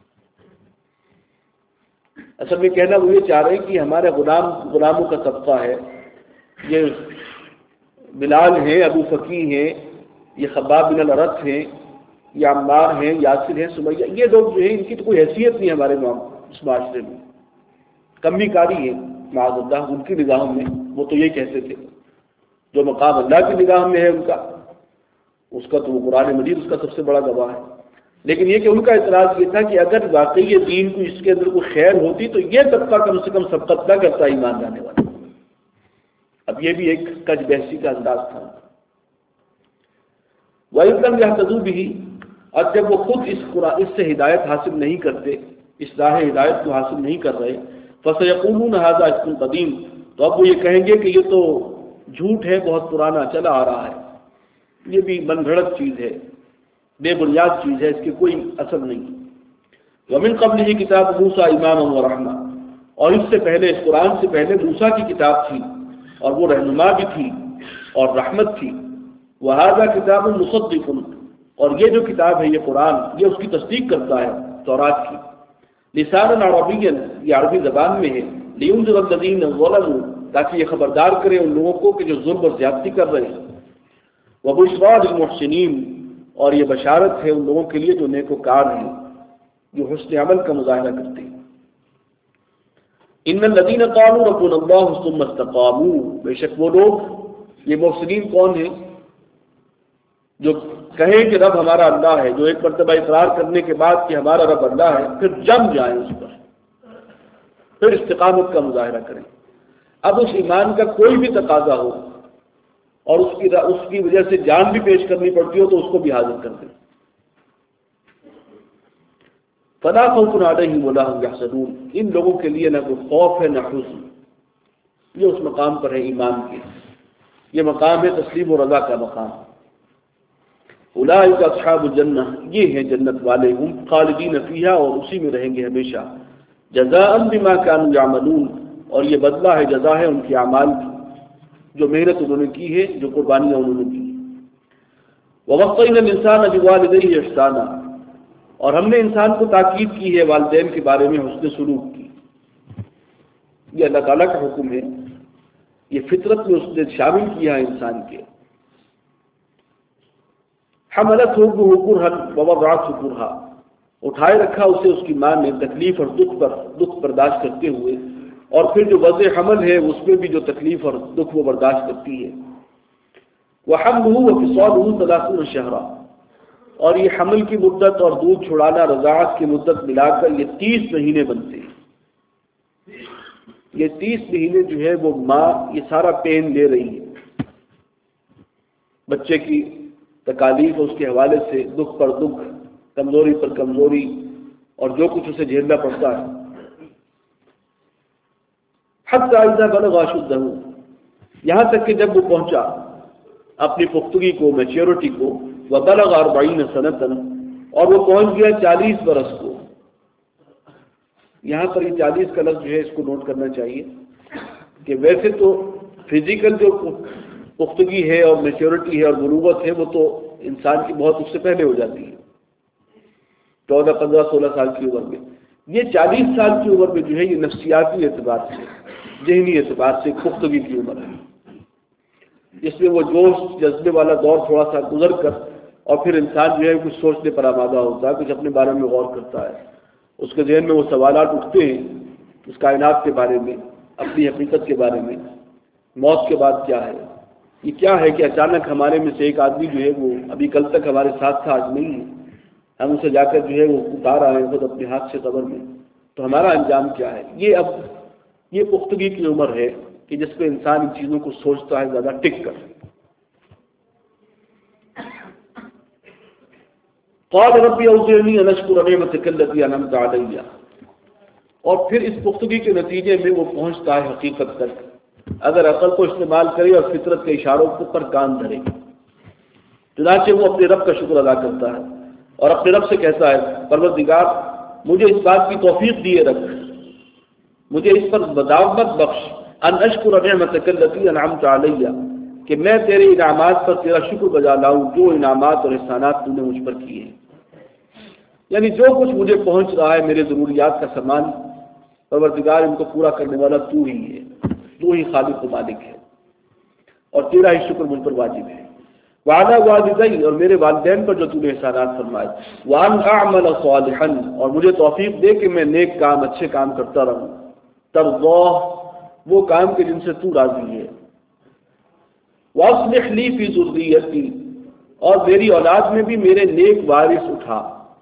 اصل میں کہنا وہ یہ چاہ رہے ہیں کہ ہمارے غلام غلاموں کا طبقہ ہے، یہ بلال ہیں، ابو فقی ہیں، یہ خباب بن الارت ہیں، یہ عمار ہیں، یاسر ہیں، سمیہ، یہ لوگ جو ہیں ان کی تو کوئی حیثیت نہیں ہمارے اس معاشرے میں، کمی کاری ہے معاذ اللہ ان کی نگاہوں میں۔ وہ تو یہ کہتے تھے جو مقام اللہ کی نگاہ میں ہے ان کا، اس کا تو وہ قرآن مجید اس کا سب سے بڑا گواہ ہے۔ لیکن یہ کہ ان کا اعتراض یہ تھا کہ اگر واقعی یہ دین کو اس کے اندر کوئی خیر ہوتی تو یہ طبقہ کم سے کم سبقت نہ کرتا ایمان لانے والا۔ اب یہ بھی ایک کج بحثی کا انداز تھا۔ وَإِن لَّمْ يَهْتَدُوا بِهِ، اور جب وہ خود اس قرآن اس سے ہدایت حاصل نہیں کرتے، اس راہ ہدایت کو حاصل نہیں کر رہے، فَسَيَقُولُونَ هَذَا إِفْكٌ قَدِيمٌ، تو اب وہ یہ کہیں گے کہ یہ تو جھوٹ ہے، بہت پرانا چلا آ رہا ہے، یہ بھی من گھڑت چیز ہے، بے بنیاد چیز ہے، اس کے کوئی اثر نہیں۔ وَمِن قَبْلِهِ كِتَابُ مُوسَىٰ إِمَامًا وَرَحْمَةً، اور اس سے پہلے اس قرآن سے پہلے موسیٰ کی کتاب تھی اور وہ رہنما بھی تھی اور رحمت تھی۔ وَهَذَا كِتَابٌ مُصَدِّقٌ، اور یہ جو کتاب ہے یہ قرآن یہ اس کی تصدیق کرتا ہے تورات کی۔ لسانًا عربیًا، یہ عربی زبان میں ہے۔ لِيُنذِرَ الَّذِينَ ظَلَمُوا، تاکہ یہ خبردار کرے ان لوگوں کو کہ جو ظلم اور زیادتی کر رہے ہیں۔ وَبُشْرَىٰ لِلْمُحْسِنِينَ، اور یہ بشارت ہے ان لوگوں کے لیے جو نیکوکار ہیں، جو حسن عمل کا مظاہرہ کرتے ہیں۔ إِنَّ الَّذِينَ قَالُوا رَبُّنَا اللَّهُ ثُمَّ اسْتَقَامُوا، بے شک وہ لوگ، یہ محسنین کون ہیں؟ جو کہیں کہ رب ہمارا اللہ ہے، جو ایک مرتبہ اقرار کرنے کے بعد کہ ہمارا رب اللہ ہے، پھر جم جائیں اس پر، پھر استقامت کا مظاہرہ کریں۔ اب اس ایمان کا کوئی بھی تقاضا ہو اور اس کی اس کی وجہ سے جان بھی پیش کرنی پڑتی ہو تو اس کو بھی حاضر کر دیں۔ فلا خوف علیہم ولا هم یحزنون، ان لوگوں کے لیے نہ کوئی خوف ہے نہ حزن۔ یہ اس مقام پر ہے ایمان کے، یہ مقام ہے تسلیم و رضا کا مقام۔ اولئک اصحاب الجنہ، یہ ہیں جنت والے، ہم خالدین فیہا، اور اسی میں رہیں گے ہمیشہ، جزاء بما كانوا يعملون، اور یہ بدلہ ہے، جزا ہے ان کے اعمال کی، جو محنت انہوں نے کی ہے، جو قربانیاں انہوں نے کی۔ ووصینا الانسان بوالدیہ احسانا، اور ہم نے انسان کو تاکید کی ہے والدین کے بارے میں حسن سلوک کی۔ یہ اللہ تعالیٰ کا حکم ہے، یہ فطرت میں اس نے شامل کیا ہے انسان کے۔ حملتہ امہ کرہا ووضعتہ کرہا، اٹھائے رکھا اسے اس کی ماں نے تکلیف اور دکھ پر دکھ برداشت کرتے ہوئے، اور پھر جو وضع حمل ہے اس میں بھی جو تکلیف اور دکھ وہ برداشت کرتی ہے۔ وحملہ وفصالہ ثلاثون شہرا، اور یہ حمل کی مدت اور دودھ چھڑانا رضاعت کی مدت ملا کر یہ تیس مہینے بنتے ہیں۔ یہ تیس مہینے جو ہے وہ ماں یہ سارا پین لے رہی ہے، بچے کی تکالیف اس کے حوالے سے، دکھ پر دکھ، کمزوری پر کمزوری، اور جو کچھ اسے جھیلنا پڑتا ہے۔ حتی اذا بلغ اشدہ، یہاں تک کہ جب وہ پہنچا اپنی پختگی کو، میچیورٹی کو، وبلغ اربعین سنۃ، اور وہ پہنچ گیا چالیس برس کو۔ یہاں پر یہ چالیس کا لفظ جو ہے اس کو نوٹ کرنا چاہیے کہ ویسے تو فزیکل جو پختگی ہے اور میچیورٹی ہے اور بلوغت ہے وہ تو انسان کی بہت اس سے پہلے ہو جاتی ہے، چودہ پندرہ سولہ سال کی عمر میں۔ یہ چالیس سال کی عمر میں جو ہے یہ نفسیاتی اعتبار سے، ذہنی اعتبار سے پختگی کی عمر ہے، جس میں وہ جوش جذبے والا دور تھوڑا سا گزر کر اور پھر انسان جو ہے کچھ سوچنے پر آمادہ ہوتا ہے، کچھ اپنے بارے میں غور کرتا ہے، اس کے ذہن میں وہ سوالات اٹھتے ہیں اس کائنات کے بارے میں، اپنی حقیقت کے بارے میں، موت کے بعد کیا ہے، یہ کیا ہے کہ اچانک ہمارے میں سے ایک آدمی جو ہے وہ ابھی کل تک ہمارے ساتھ تھا، آج نہیں ہے، ہم اسے جا کر جو ہے وہ اتار آئے ہیں خود اپنے ہاتھ سے قبر میں، تو ہمارا انجام کیا ہے۔ یہ اب یہ پختگی کی عمر ہے کہ جس پہ انسان ان چیزوں کو سوچتا ہے زیادہ ٹک کر۔ قال ربی اوزعنی ان اشکر نعمتک التی انعمت علی، اور پھر اس پختگی کے نتیجے میں وہ پہنچتا ہے حقیقت تک، اگر عقل کو استعمال کرے اور فطرت کے اشاروں پر کان دھرے۔ چنانچہ وہ اپنے رب کا شکر ادا کرتا ہے اور اپنے رب سے کہتا ہے، پروردگار مجھے اس بات کی توفیق دیے رکھ، مجھے اس پر مداومت بخش، ان اشکر نعمتک التی انعمت علی، کہ میں تیرے انعامات پر تیرا شکر بجا لاؤں، جو انعامات اور احسانات تو نے مجھ پر کیے ہیں۔ یعنی جو کچھ مجھے پہنچ رہا ہے میرے ضروریات کا سامان، پروردگار ان کو پورا کرنے والا تو ہی ہے، تو ہی خالق و مالک ہے، اور تیرا ہی شکر مجھ پر واجب ہے۔ وعلی والدی، اور میرے والدین پر جو تو نے احسانات فرمائے، وان اعمل صالحا، اور مجھے توفیق دے کہ میں نیک کام، اچھے کام کرتا رہوں، ترضاہ، وہ کام کے جن سے تو راضی ہے، واصلح لی فی ذریتی، اور میری اولاد میں بھی میرے نیک وارث اٹھا،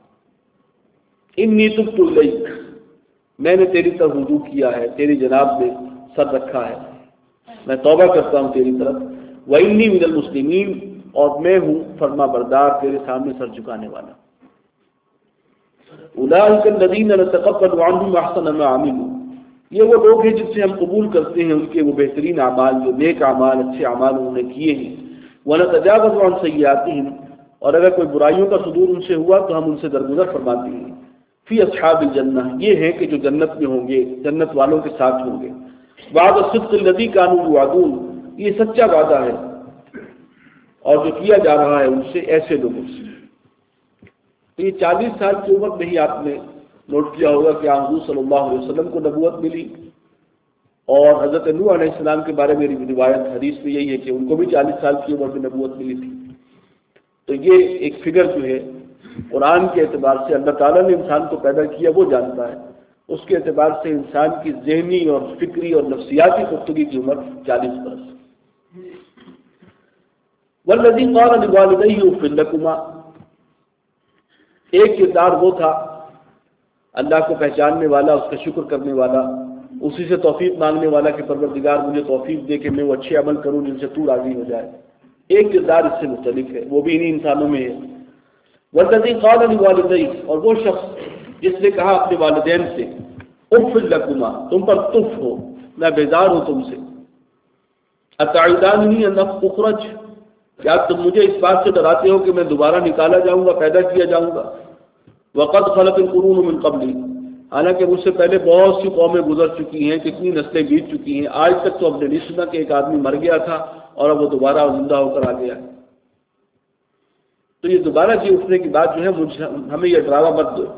انی تبت الیک، میں نے تیری طرف رجوع کیا ہے، تیری جناب میں سر رکھا ہے، میں توبہ کرتا ہوں تیری طرف، وانی من المسلمین، اور میں ہوں فرما بردار، تیرے سامنے سر جھکانے والا۔ اولئک الذین نتقبل عنہم احسن ما عملوا، یہ وہ لوگ ہیں جن سے ہم قبول کرتے ہیں ان کے وہ بہترین اعمال، جو نیک اعمال، اچھے اعمال انہوں نے کیے ہیں، ونتجاوز عن سیئاتہم، اور اگر کوئی برائیوں کا صدور ان سے ہوا تو ہم ان سے درگزر فرماتے ہیں، فی اصحاب الجنہ، یہ ہے کہ جو جنت میں ہوں گے، جنت والوں کے ساتھ ہوں گے، وعد الصدق الذی کانوا یوعدون، یہ سچا وعدہ ہے اور جو کیا جا رہا ہے ان سے، ایسے لوگوں سے۔ تو یہ چالیس سال کی عمر میں ہی آپ نے نوٹ کیا ہوگا کہ حضور صلی اللہ علیہ وسلم کو نبوت ملی، اور حضرت نوح علیہ السلام کے بارے میں روایت حدیث میں یہی ہے کہ ان کو بھی چالیس سال کی عمر میں نبوت ملی تھی۔ تو یہ ایک فگر جو ہے قرآن کے اعتبار سے اللہ تعالیٰ نے انسان کو پیدا کیا وہ جانتا ہے، اس کے اعتبار سے انسان کی ذہنی اور فکری اور نفسیاتی پختگی کی عمر چالیس برس۔ والذی قال لوالدیہ اف لکما، ایک کردار وہ تھا اللہ کو پہچاننے والا، اس کا شکر کرنے والا، اسی سے توفیق مانگنے والا کہ پروردگار مجھے توفیق دے کہ میں وہ اچھے عمل کروں جن سے تو راضی ہو جائے۔ ایک کردار اس سے مختلف ہے، وہ بھی انہی انسانوں میں ہے۔ والذی قال لوالدیہ، اور وہ شخص جس نے کہا اپنے والدین سے اف لکما، تم پر تف ہو، میں بیزار ہوں تم سے، اتعداننی ان اخرج، کیا تم مجھے اس بات سے ڈراتے ہو کہ میں دوبارہ نکالا جاؤں گا، پیدا کیا جاؤں گا؟ وقد خلت القرون من قبلی، حالانکہ مجھ سے پہلے بہت سی قومیں گزر چکی ہیں، کتنی نسلیں بیت چکی ہیں، آج تک تو ہم نے نہیں سنا کہ ایک آدمی مر گیا تھا اور اب وہ دوبارہ زندہ ہو کر آ گیا۔ تو یہ دوبارہ جی اٹھنے کی بات جو ہے مجھ ہمیں یہ ڈراوا مت دو۔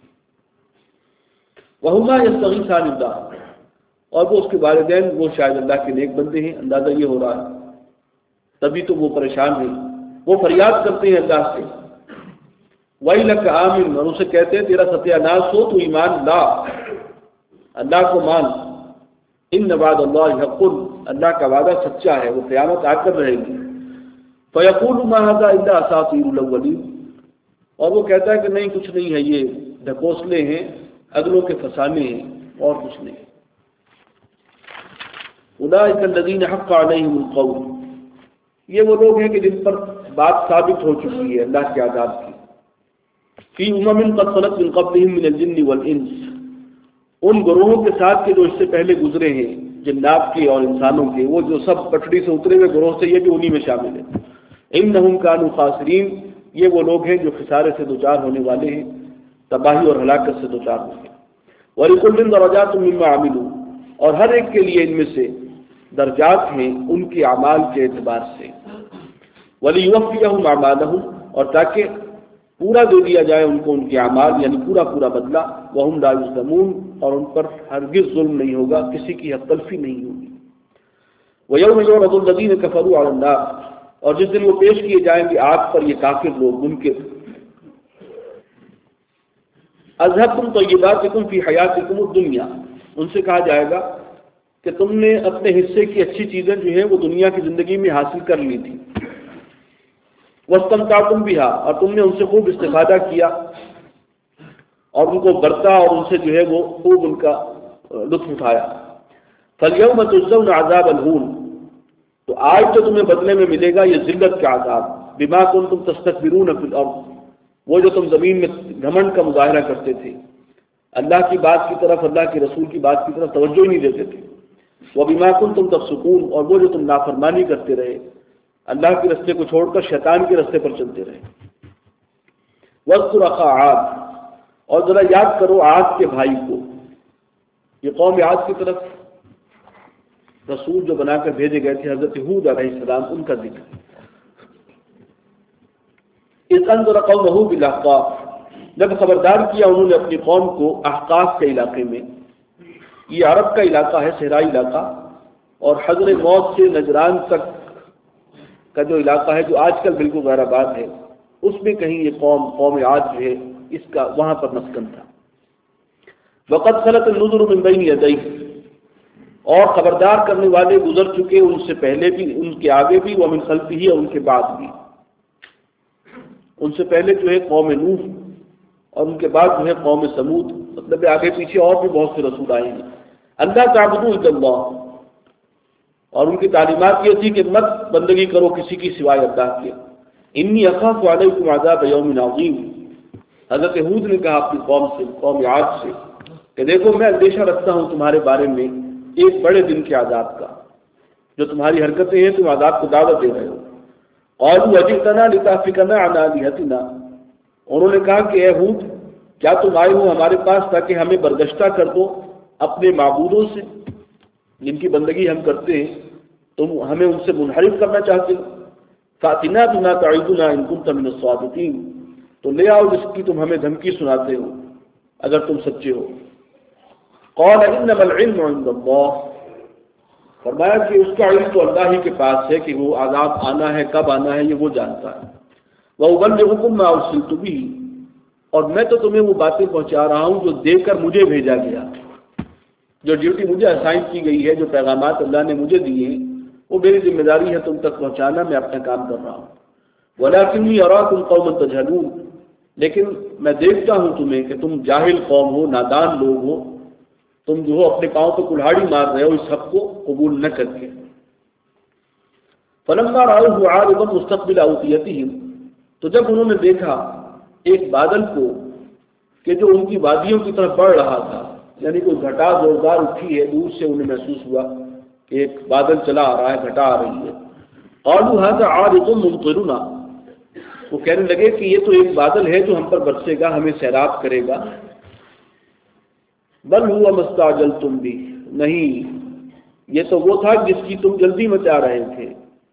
وہما یستغیثان اللہ، اور وہ اس کے والدین وہ شاید اللہ کے نیک بندے ہیں، اندازہ یہ ہو رہا ہے، تبھی تو وہ پریشان ہیں، وہ فریاد کرتے ہیں اللہ سے، وَيْلَكَ آمِن، اور اسے کہتے ہیں تیرا ستیہ ناش ہو، تو ایمان لا، اللہ کو مان، ان وعد اللہ حق، اللہ کا وعدہ سچا ہے، وہ قیامت آ کر رہے گی۔ فَيَقُولُ مَا هَذَا إِلَّا أَسَاطِيرُ الْأَوَّلِينَ، اور وہ کہتا ہے کہ نہیں کچھ نہیں ہے، یہ ڈھکوسلے ہیں، اگلوں کے فسانے ہیں، اور کچھ نہیں۔ أُولَٰئِكَ الَّذِينَ حَقَّ عَلَيْهِمُ الْقَوْلُ، یہ وہ لوگ ہیں کہ جن پر بات ثابت ہو چکی ہے اللہ کے عذاب کی۔ فی امم قد خلت من قبلہم من الجن والانس، ان گروہوں کے ساتھ کے جو اس سے پہلے گزرے ہیں، جنات کے اور انسانوں کے، وہ جو سب پٹڑی سے اترے ہوئے گروہ سے یہ بھی انہی میں شامل ہیں۔ انہم کانوا خاسرین، یہ وہ لوگ ہیں جو خسارے سے دوچار ہونے والے ہیں، تباہی اور ہلاکت سے دوچار ہوں گے۔ وَلِكُلٍّ دَرَجَاتٌ مِّمَّا عَمِلُوا، اور ہر ایک کے لیے ان میں سے درجات ہیں ان کے اعمال کے اعتبار سے۔ وَلِيُوَفِّيَهُمْ أَعْمَالَهُمْ، اور تاکہ پورا دے دیا جائے ان کو ان کے اعمال، یعنی پورا پورا بدلہ، وَهُمْ لَا يُظْلَمُونَ، اور ان پر ہرگز ظلم نہیں ہوگا، کسی کی حق تلفی نہیں ہوگی۔ وَيَوْمَ يُعْرَضُ الَّذِينَ كَفَرُوا عَلَى النَّارِ، اور جس دن وہ پیش کیے جائیں گے آگ پر یہ کافر لوگ، منکر، اذهبتم طیباتکم فی حیاتکم الدنیا، ان سے کہا جائے گا کہ تم نے اپنے حصے کی اچھی چیزیں جو ہیں وہ دنیا کی زندگی میں حاصل کر لی تھی، واستمتعتم بہا، اور تم نے ان سے خوب استفادہ کیا اور ان کو برتا اور ان سے جو ہے وہ خوب ان کا لطف اٹھایا۔ فَالْيَوْمَ تُجْزَوْنَ عَذَابَ الْهُونِ، تو آج تو تمہیں بدلے میں ملے گا یہ ذلت کا عذاب، بما کنتم تستكبرون فی الارض، وہ جو تم زمین میں گھمنڈ کا مظاہرہ کرتے تھے، اللہ کی بات کی طرف، اللہ کے رسول کی بات کی طرف توجہ ہی نہیں دیتے تھے۔ وَبِمَا كُنتُمْ تَفْسُقُونَ، اور وہ جو تم نافرمانی کرتے رہے، اللہ کے رستے کو چھوڑ کر شیطان کے رستے پر چلتے رہے۔ وَاذْكُرْ أَخَا عَادٍ، اور ذرا یاد کرو عاد کے بھائی کو، یہ قوم عاد کی طرف رسول جو بنا کر بھیجے گئے تھے حضرت ہود علیہ السلام، ان کا ذکر۔ اذ انذر قومه بالاحقاف، جب خبردار کیا انہوں نے اپنی قوم کو احقاف کے علاقے میں، یہ عرب کا علاقہ ہے، صحرائی علاقہ، اور حضر موت سے نجران تک کا جو علاقہ ہے جو آج کل بالکل غیر آباد ہے، اس میں کہیں یہ قوم قوم عاد جو ہے اس کا وہاں پر مسکن تھا۔ وقد خلت النذر من بین یدیہ، اور خبردار کرنے والے گزر چکے ان سے پہلے بھی، ان کے آگے بھی، ومن خلفہ، اور ان کے بعد بھی۔ ان سے پہلے جو ہے قوم نوح، اور ان کے بعد جو ہے قوم سمود، مطلب آگے پیچھے اور بھی بہت سے رسول آئے ہیں۔ اللہ تعبدوا الا اللہ، اور ان کی تعلیمات یہ تھی کہ مت بندگی کرو کسی کی سوائے اللہ کے۔ انی اخاف علیکم عذاب یوم عظیم، حضرت ہود نے کہا اپنی قوم سے، قوم عاد سے، کہ دیکھو میں اندیشہ رکھتا ہوں تمہارے بارے میں ایک بڑے دن کے عذاب کا، جو تمہاری حرکتیں ہیں تم عذاب کو دعوت دے رہے ہو۔ قالوا اجئتنا لتأفکنا عن آلہتنا، انہوں نے کہا کہ اے ہود، کیا تم آئے ہو ہمارے پاس تاکہ ہمیں برگشتہ کر دو اپنے معبودوں سے جن کی بندگی ہم کرتے ہیں، تم ہمیں ان سے منحرف کرنا چاہتے ہو؟ فأتنا بما تعدنا ان كنت من الصادقین، تو لے آؤ جس کی تم ہمیں دھمکی سناتے ہو اگر تم سچے ہو۔ قال انما العلم عند اللہ، فرمایا کہ اس کا علم تو اللہ ہی کے پاس ہے کہ وہ عذاب آنا ہے، کب آنا ہے یہ وہ جانتا ہے۔ وأبلغكم ما أرسلت به، اور میں تو تمہیں وہ باتیں پہنچا رہا ہوں جو دے کر مجھے بھیجا گیا، جو ڈیوٹی مجھے اسائن کی گئی ہے، جو پیغامات اللہ نے مجھے دیے ہیں وہ میری ذمہ داری ہے تم تک پہنچانا، میں اپنا کام کر رہا ہوں۔ وَلَٰكِنِّي أَرَاكُمْ قَوْمًا تَجْهَلُونَ، لیکن میں دیکھتا ہوں تمہیں کہ تم جاہل قوم ہو، نادان لوگ ہو، تم جو ہو اپنے پاؤں پہ کلہاڑی مار رہے ہو اس حق کو قبول نہ کر کے۔ فَلَمَّا رَأَوْهُ عَارِضًا مُسْتَقْبِلَ أَوْدِيَتِهِمْ، تو جب انہوں نے دیکھا ایک بادل کو کہ جو ان کی وادیوں کی طرف بڑھ رہا تھا، یعنی کوئی گھٹا زوردار اٹھی ہے، دور سے انہیں محسوس ہوا کہ ایک بادل چلا آ رہا ہے، گھٹا آ رہی ہے، قَالُوا هَٰذَا عَارِضٌ مُمْطِرُنَا، وہ کہنے لگے کہ یہ تو ایک بادل ہے جو ہم پر برسے گا، ہمیں سیراب کرے گا۔ بل هُوَ مَا اسْتَعْجَلْتُم بِهِ، نہیں یہ تو وہ تھا جس کی تم جلدی مچا رہے تھے۔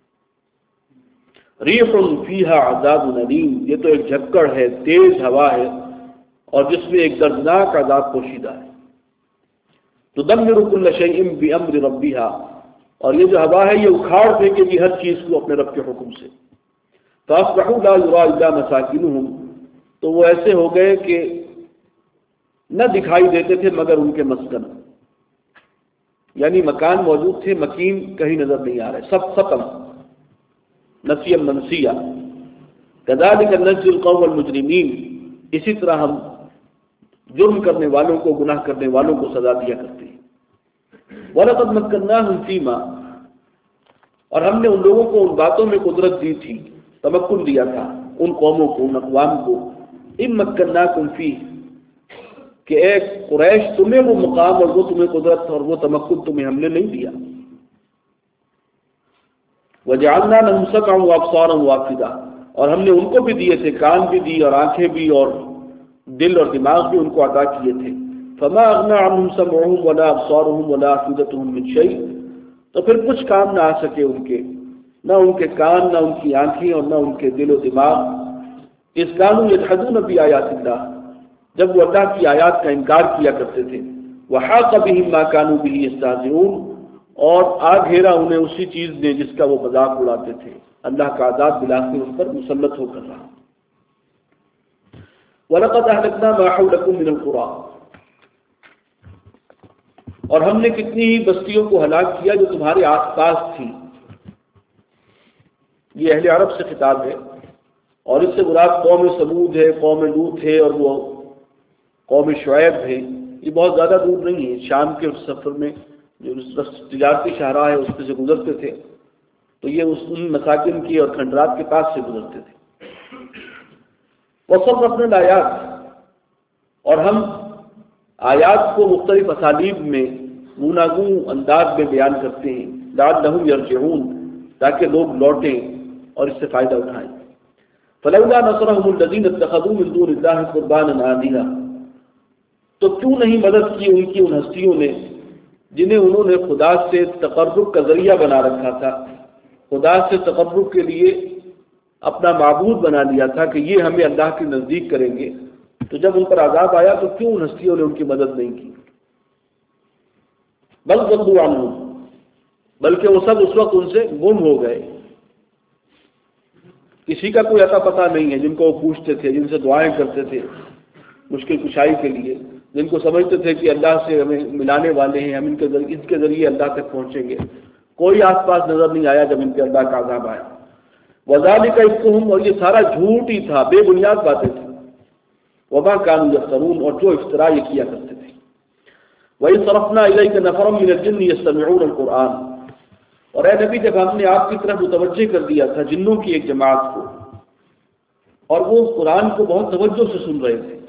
ریح فیہا عذاب علیم، یہ تو ایک جھکڑ ہے، تیز ہوا ہے اور جس میں ایک دردناک عذاب پوشیدہ ہے۔ تدمر کل شیء بامر ربها، اور یہ جو ہوا ہے یہ اکھاڑ پھینکے گی ہر چیز کو اپنے رب کے حکم سے۔ فاصبحوا لا یری الا مساکنہم، تو وہ ایسے ہو گئے کہ نہ دکھائی دیتے تھے مگر ان کے مسکن، یعنی مکان موجود تھے، مکین کہیں نظر نہیں آ رہے، سب ختم، نسیا منسیا۔ کذالک نجزی القوم المجرمین، اسی طرح ہم جرم کرنے والوں کو، گناہ کرنے والوں کو سزا دیا کرتے ہیں۔ وَلَقَدْ مَكَّنَّاهُمْ فِي مَا، اور ہم نے ان لوگوں کو ان باتوں میں قدرت دی تھی، تمکن دیا تھا ان قوموں کو، ان اقوام کو، اِن مَكَّنَّاكُمْ فِيهِ، کہ اے قریش تمہیں وہ مقام اور وہ تمہیں قدرت اور وہ تمکن تمہیں ہم نے نہیں دیا۔ وَجَعَلْنَا لَهُمْ سَمْعًا وَأَبْصَارًا وَأَفْئِدَةً، اور ہم نے ان کو بھی دیے تھے، کان بھی دی اور آنکھیں بھی اور دل اور دماغ بھی ان کو عطا کیے تھے۔ فما اغنى عنهم سمعهم ولا ابصارهم ولا افئدتهم من شيء، تو پھر کچھ کام نہ آ سکے ان کے، نہ ان کے کان، نہ ان کی آنکھیں اور نہ ان کے دل و دماغ، اس كانوا يجحدون بآيات الله، جب وہ اللہ کی آیات کا انکار کیا کرتے تھے۔ وحاق بهم ما كانوا به يستهزئون، اور آ گھیرا انہیں اسی چیز نے جس کا وہ مذاق اڑاتے تھے، اللہ کا عذاب بالآخر ان پر مسلط ہو کر رہا۔ وَلَقَدْ أَهْلَكْنَا مَا حَوْلَكُم مِّنَ الْقُرَىٰ، اور ہم نے کتنی ہی بستیوں کو ہلاک کیا جو تمہارے آس پاس تھی۔ یہ اہل عرب سے خطاب ہے، اور اس سے مراد قوم سمود ہے، قوم لوط ہے، اور وہ قوم شعیب ہے۔ یہ بہت زیادہ دور نہیں ہے، شام کے اس سفر میں جو تجارتی شاہراہ ہے اس پہ سے گزرتے تھے تو یہ اس ان مساکن کی اور کھنڈرات کے پاس سے گزرتے تھے۔ وصرفنا الآیات، اور ہم آیات کو مختلف اسالیب میں گوناگوں انداز میں بیان کرتے ہیں، لعلہم یرجعون، تاکہ لوگ لوٹیں اور اس سے فائدہ اٹھائیں۔ فلولا نصرهم الذین اتخذوا من دون اللہ قربانا آلہۃ، تو کیوں نہیں مدد کی ان کی ان ہستیوں نے جنہیں انہوں نے خدا سے تقرب کا ذریعہ بنا رکھا تھا، خدا سے تقرب کے لیے اپنا معبود بنا لیا تھا کہ یہ ہمیں اللہ کے نزدیک کریں گے، تو جب ان پر عذاب آیا تو کیوں ان ہستیوں نے ان کی مدد نہیں کی؟ بل ضلوا عنہم، بلکہ وہ سب اس وقت ان سے گم ہو گئے، کسی کا کوئی عطا پتہ نہیں ہے، جن کو وہ پوچھتے تھے، جن سے دعائیں کرتے تھے مشکل کشائی کے لیے، جن کو سمجھتے تھے کہ اللہ سے ہمیں ملانے والے ہیں، ہم ان کے ذریعے, ان کے ذریعے اللہ تک پہنچیں گے، کوئی آس پاس نظر نہیں آیا جب ان کے اللہ کا عذاب آیا۔ وذالک افکہم، اور یہ سارا جھوٹ ہی تھا، بے بنیاد باتیں تھیں۔ وما كانوا يفترون، اور جو افتراء یہ کیا کرتے تھے۔ وَإِذْ صَرَفْنَا إِلَيْكَ نَفَرًا مِنَ الْجِنِّ يَسْتَمِعُونَ الْقُرْآنَ، اور اے نبی جب ہم نے آپ کی طرف متوجہ کر دیا تھا جنوں کی ایک جماعت کو، اور وہ قرآن کو بہت توجہ سے سن رہے تھے۔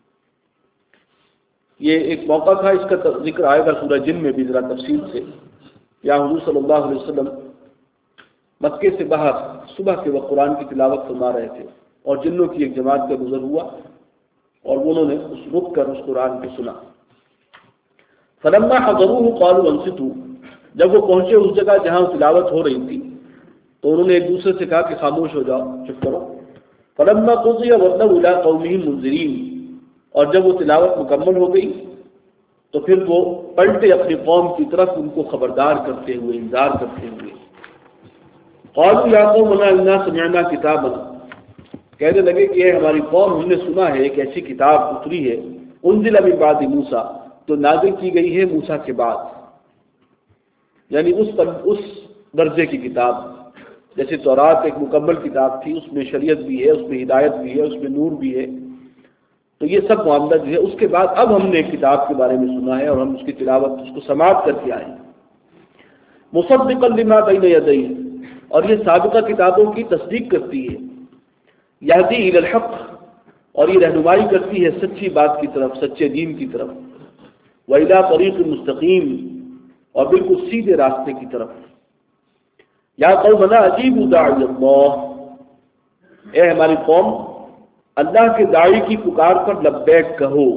یہ ایک موقع تھا، اس کا ذکر آئے گا سورہ جن میں بھی ذرا تفصیل سے۔ یا حضور صلی اللہ علیہ وسلم مکے سے باہر صبح کے وقت قرآن کی تلاوت فرما رہے تھے، اور جنوں کی ایک جماعت کا گزر ہوا اور انہوں نے اس رک کر اس قرآن کو سنا۔ فلما حضروه قالوا انصتوا، جب وہ پہنچے اس جگہ جہاں تلاوت ہو رہی تھی تو انہوں نے ایک دوسرے سے کہا کہ خاموش ہو جاؤ، چپ کرو۔ فلما قضي ولوا الى قومهم منذرين، اور جب وہ تلاوت مکمل ہو گئی تو پھر وہ پلٹے اپنی قوم کی طرف ان کو خبردار کرتے ہوئے، انذار کرتے ہوئے۔ قالوا یا قومنا انا سمعنا کتابا، کہنے لگے کہ اے ہماری قوم، ہم نے سنا ہے ایک ایسی کتاب اتری ہے، انزل من بعد موسیٰ، تو نازل کی گئی ہے موسیٰ کے بعد، یعنی اس پر اس درجے کی کتاب، جیسے تورات ایک مکمل کتاب تھی، اس میں شریعت بھی ہے، اس میں ہدایت بھی ہے، اس میں نور بھی ہے، تو یہ سب معاملہ جو ہے اس کے بعد اب ہم نے ایک کتاب کے بارے میں سنا ہے اور ہم اس کی تلاوت اس کو سماعت کر کے آئے، مصدقا لما بین یدیہ، اور یہ سابقہ کتابوں کی تصدیق کرتی ہے، یہدی الی الحق، اور یہ رہنمائی کرتی ہے سچی بات کی طرف، سچے دین کی طرف، وإلی طریق مستقیم، اور بالکل سیدھے راستے کی طرف۔ یا قومنا اجیبوا داعی اللہ، اے ہماری قوم اللہ کے داعی کی پکار پر لبیک کہو،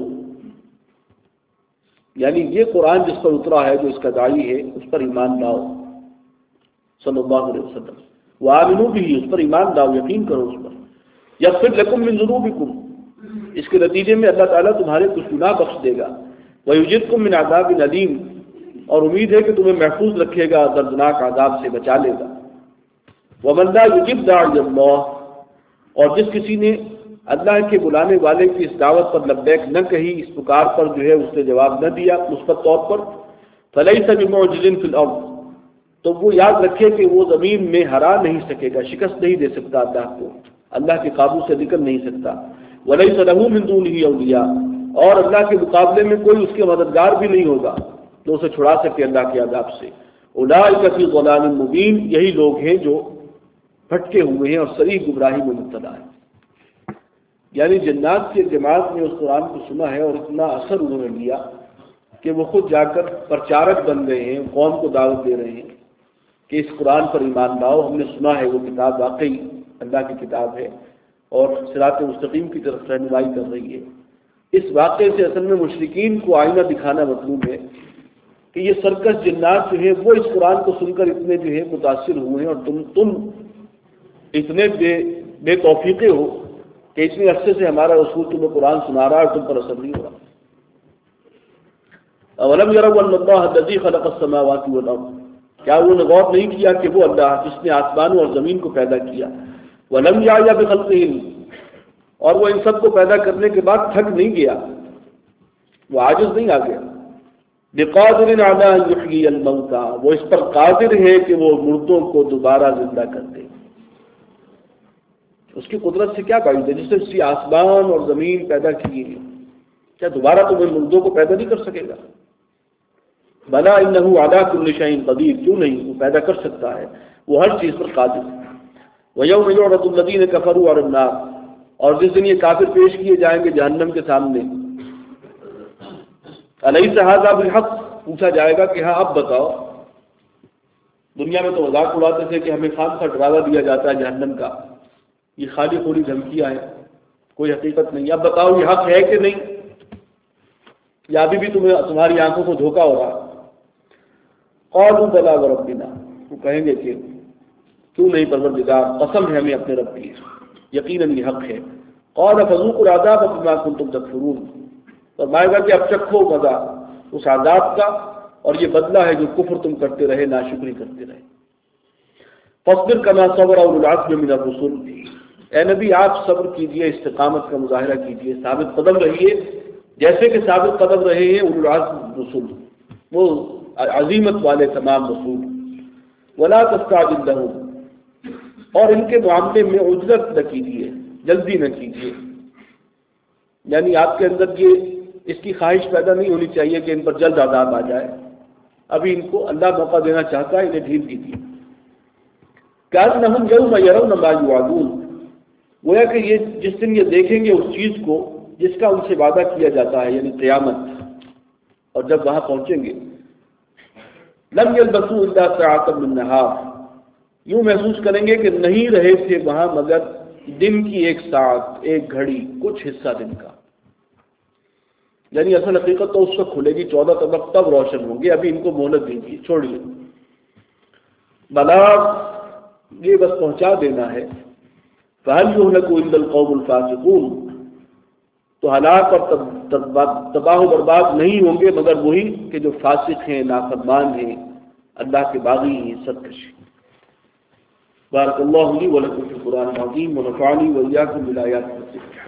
یعنی یہ قرآن جس پر اترا ہے، جو اس کا داعی ہے، اس پر ایمان لاؤ صلی اللہ علیہ وسلم، وآمنوا بھی، اس پر ایمان لاؤ، یقین کرو اس پر، یغفر لکم من ذنوبکم، اس کے نتیجے میں اللہ تعالیٰ تمہارے کچھ گناہ بخش دے گا، ویجرکم من عذاب علیم، اور امید ہے کہ تمہیں محفوظ رکھے گا، دردناک عذاب سے بچا لے گا۔ ومن لا یجب داعی اللہ، اور جس کسی نے اللہ کے بلانے والے کی اس دعوت پر لبیک نہ کہی، اس پکار پر جو ہے اس نے جواب نہ دیا مثبت طور پر، فلیس بمعجز فی الارض، تو وہ یاد رکھے کہ وہ زمین میں ہرا نہیں سکے گا، شکست نہیں دے سکتا اللہ کو، اللہ کے قابو سے نکل نہیں سکتا، ولیس لہ من دونہ اولیاء، اور اللہ کے مقابلے میں کوئی اس کے مددگار بھی نہیں ہوگا جو اسے چھڑا سکے اللہ کے عذاب سے۔ اولئک فی ضلال مبین، یہی لوگ ہیں جو بھٹکے ہوئے ہیں اور صریح گمراہی میں مبتلا ہیں۔ یعنی جنات کی جماعت نے اس قرآن کو سنا ہے اور اتنا اثر انہوں نے لیا کہ وہ خود جا کر پرچارک بن گئے ہیں، قوم کو دعوت دے رہے ہیں کہ اس قرآن پر ایمان لاؤ، ہم نے سنا ہے وہ کتاب واقعی اللہ کی کتاب ہے اور صراط مستقیم کی طرف رہنمائی کر رہی ہے۔ اس واقعے سے اصل میں مشرکین کو آئینہ دکھانا مطلوب ہے کہ یہ سرکش جنات جو ہے وہ اس قرآن کو سن کر اتنے جو ہے متاثر ہوئے ہیں، اور تم تم اتنے بے بے توفیقے ہو کہ اتنے عرصے سے ہمارا رسول تمہیں قرآن سنا رہا ہے اور تم پر اثر نہیں ہو رہا۔ اولم یروا ان اللہ الذی خلق السماوات والارض، کیا وہ نے غور نہیں کیا کہ وہ اللہ جس نے آسمانوں اور زمین کو پیدا کیا، ولم یعی بخلقہم، اور وہ ان سب کو پیدا کرنے کے بعد تھک نہیں گیا، وہ عاجز نہیں آ گیا، بقادر علی ان یحیی الموتى، وہ اس پر قادر ہے کہ وہ مردوں کو دوبارہ زندہ کر دے۔ اس کی قدرت سے کیا بعید ہے، جس نے اسی آسمان اور زمین پیدا کی ہے، کیا دوبارہ تمہیں مردوں کو پیدا نہیں کر سکے گا؟ بلا انہ علی کل شیء قدیر، کیوں نہیں، وہ پیدا کر سکتا ہے، وہ ہر چیز پر قادر ہے۔ ویوم یعرض الذین کفروا علی النار، اور جس دن یہ کافر پیش کیے جائیں گے جہنم کے سامنے، الیس ھذا بالحق، پوچھا جائے گا کہ ہاں اب بتاؤ، دنیا میں تو مذاق اڑاتے تھے کہ ہمیں خام خواہ ڈراوا دیا جاتا ہے جہنم کا، یہ خالی خوری دھمکیاں ہیں، کوئی حقیقت نہیں، اب بتاؤ یہ حق ہے کہ نہیں، یا ابھی بھی تمہیں تمہاری آنکھوں کو دھوکا ہو رہا؟ قالوا بلی وربنا، وہ کہیں گے کہ کیوں نہیں پروردگار، قسم ہے ہمیں اپنے رب کی، یقیناً یہ حق ہے۔ قال فذوقوا العذاب بما کنتم تکفرون، فرمائے گا کہ اب چکھو مزہ اس عذاب کا، اور یہ بدلہ ہے جو کفر تم کرتے رہے، ناشکری کرتے رہے۔ فاصبر کما صبر اولو العزم من الرسل، اے نبی آپ صبر کیجئے، استقامت کا مظاہرہ کیجئے، ثابت قدم رہیے جیسے کہ ثابت قدم رہے ہیں اولو العزم رسول، وہ عظیمت والے تمام رسول۔ ولا تستعجل لهم، اور ان کے معاملے میں عجلت نہ کیجیے، جلدی نہ کیجیے، یعنی آپ کے اندر یہ اس کی خواہش پیدا نہیں ہونی چاہیے کہ ان پر جلد عذاب آ جائے، ابھی ان کو اللہ موقع دینا چاہتا ہے، انہیں ڈھیل دیجیے۔ کأنہم یوم یرون ما یوعدون، گویا کہ یہ جس دن یہ دیکھیں گے اس چیز کو جس کا ان سے وعدہ کیا جاتا ہے، یعنی قیامت، اور جب وہاں پہنچیں گے، لم یلبثوا الا ساعۃ من نہار، یوں محسوس کریں گے کہ نہیں رہے تھے وہاں مگر دن کی ایک ساعت، ایک گھڑی، کچھ حصہ دن کا، یعنی اصل حقیقت تو اس وقت کھلے گی، چودہ طبق تب روشن ہوں گے، ابھی ان کو مہلت دیجیے، چھوڑیے۔ بلاغ، یہ بس پہنچا دینا ہے۔ فَهَلْ يُهْلَكُ إِلَّا الْقَوْمُ الْفَاسِقُونَ، تو ہلاک اور تباہ و برباد نہیں ہوں گے مگر وہی کہ جو فاسق ہیں، نافرمان ہیں، اللہ کے باغی ہیں، سرکش ہیں۔ بارک اللہ لی ولکم فی القرآن العظیم ونفعنی وإیاکم بالآیات الحکیم۔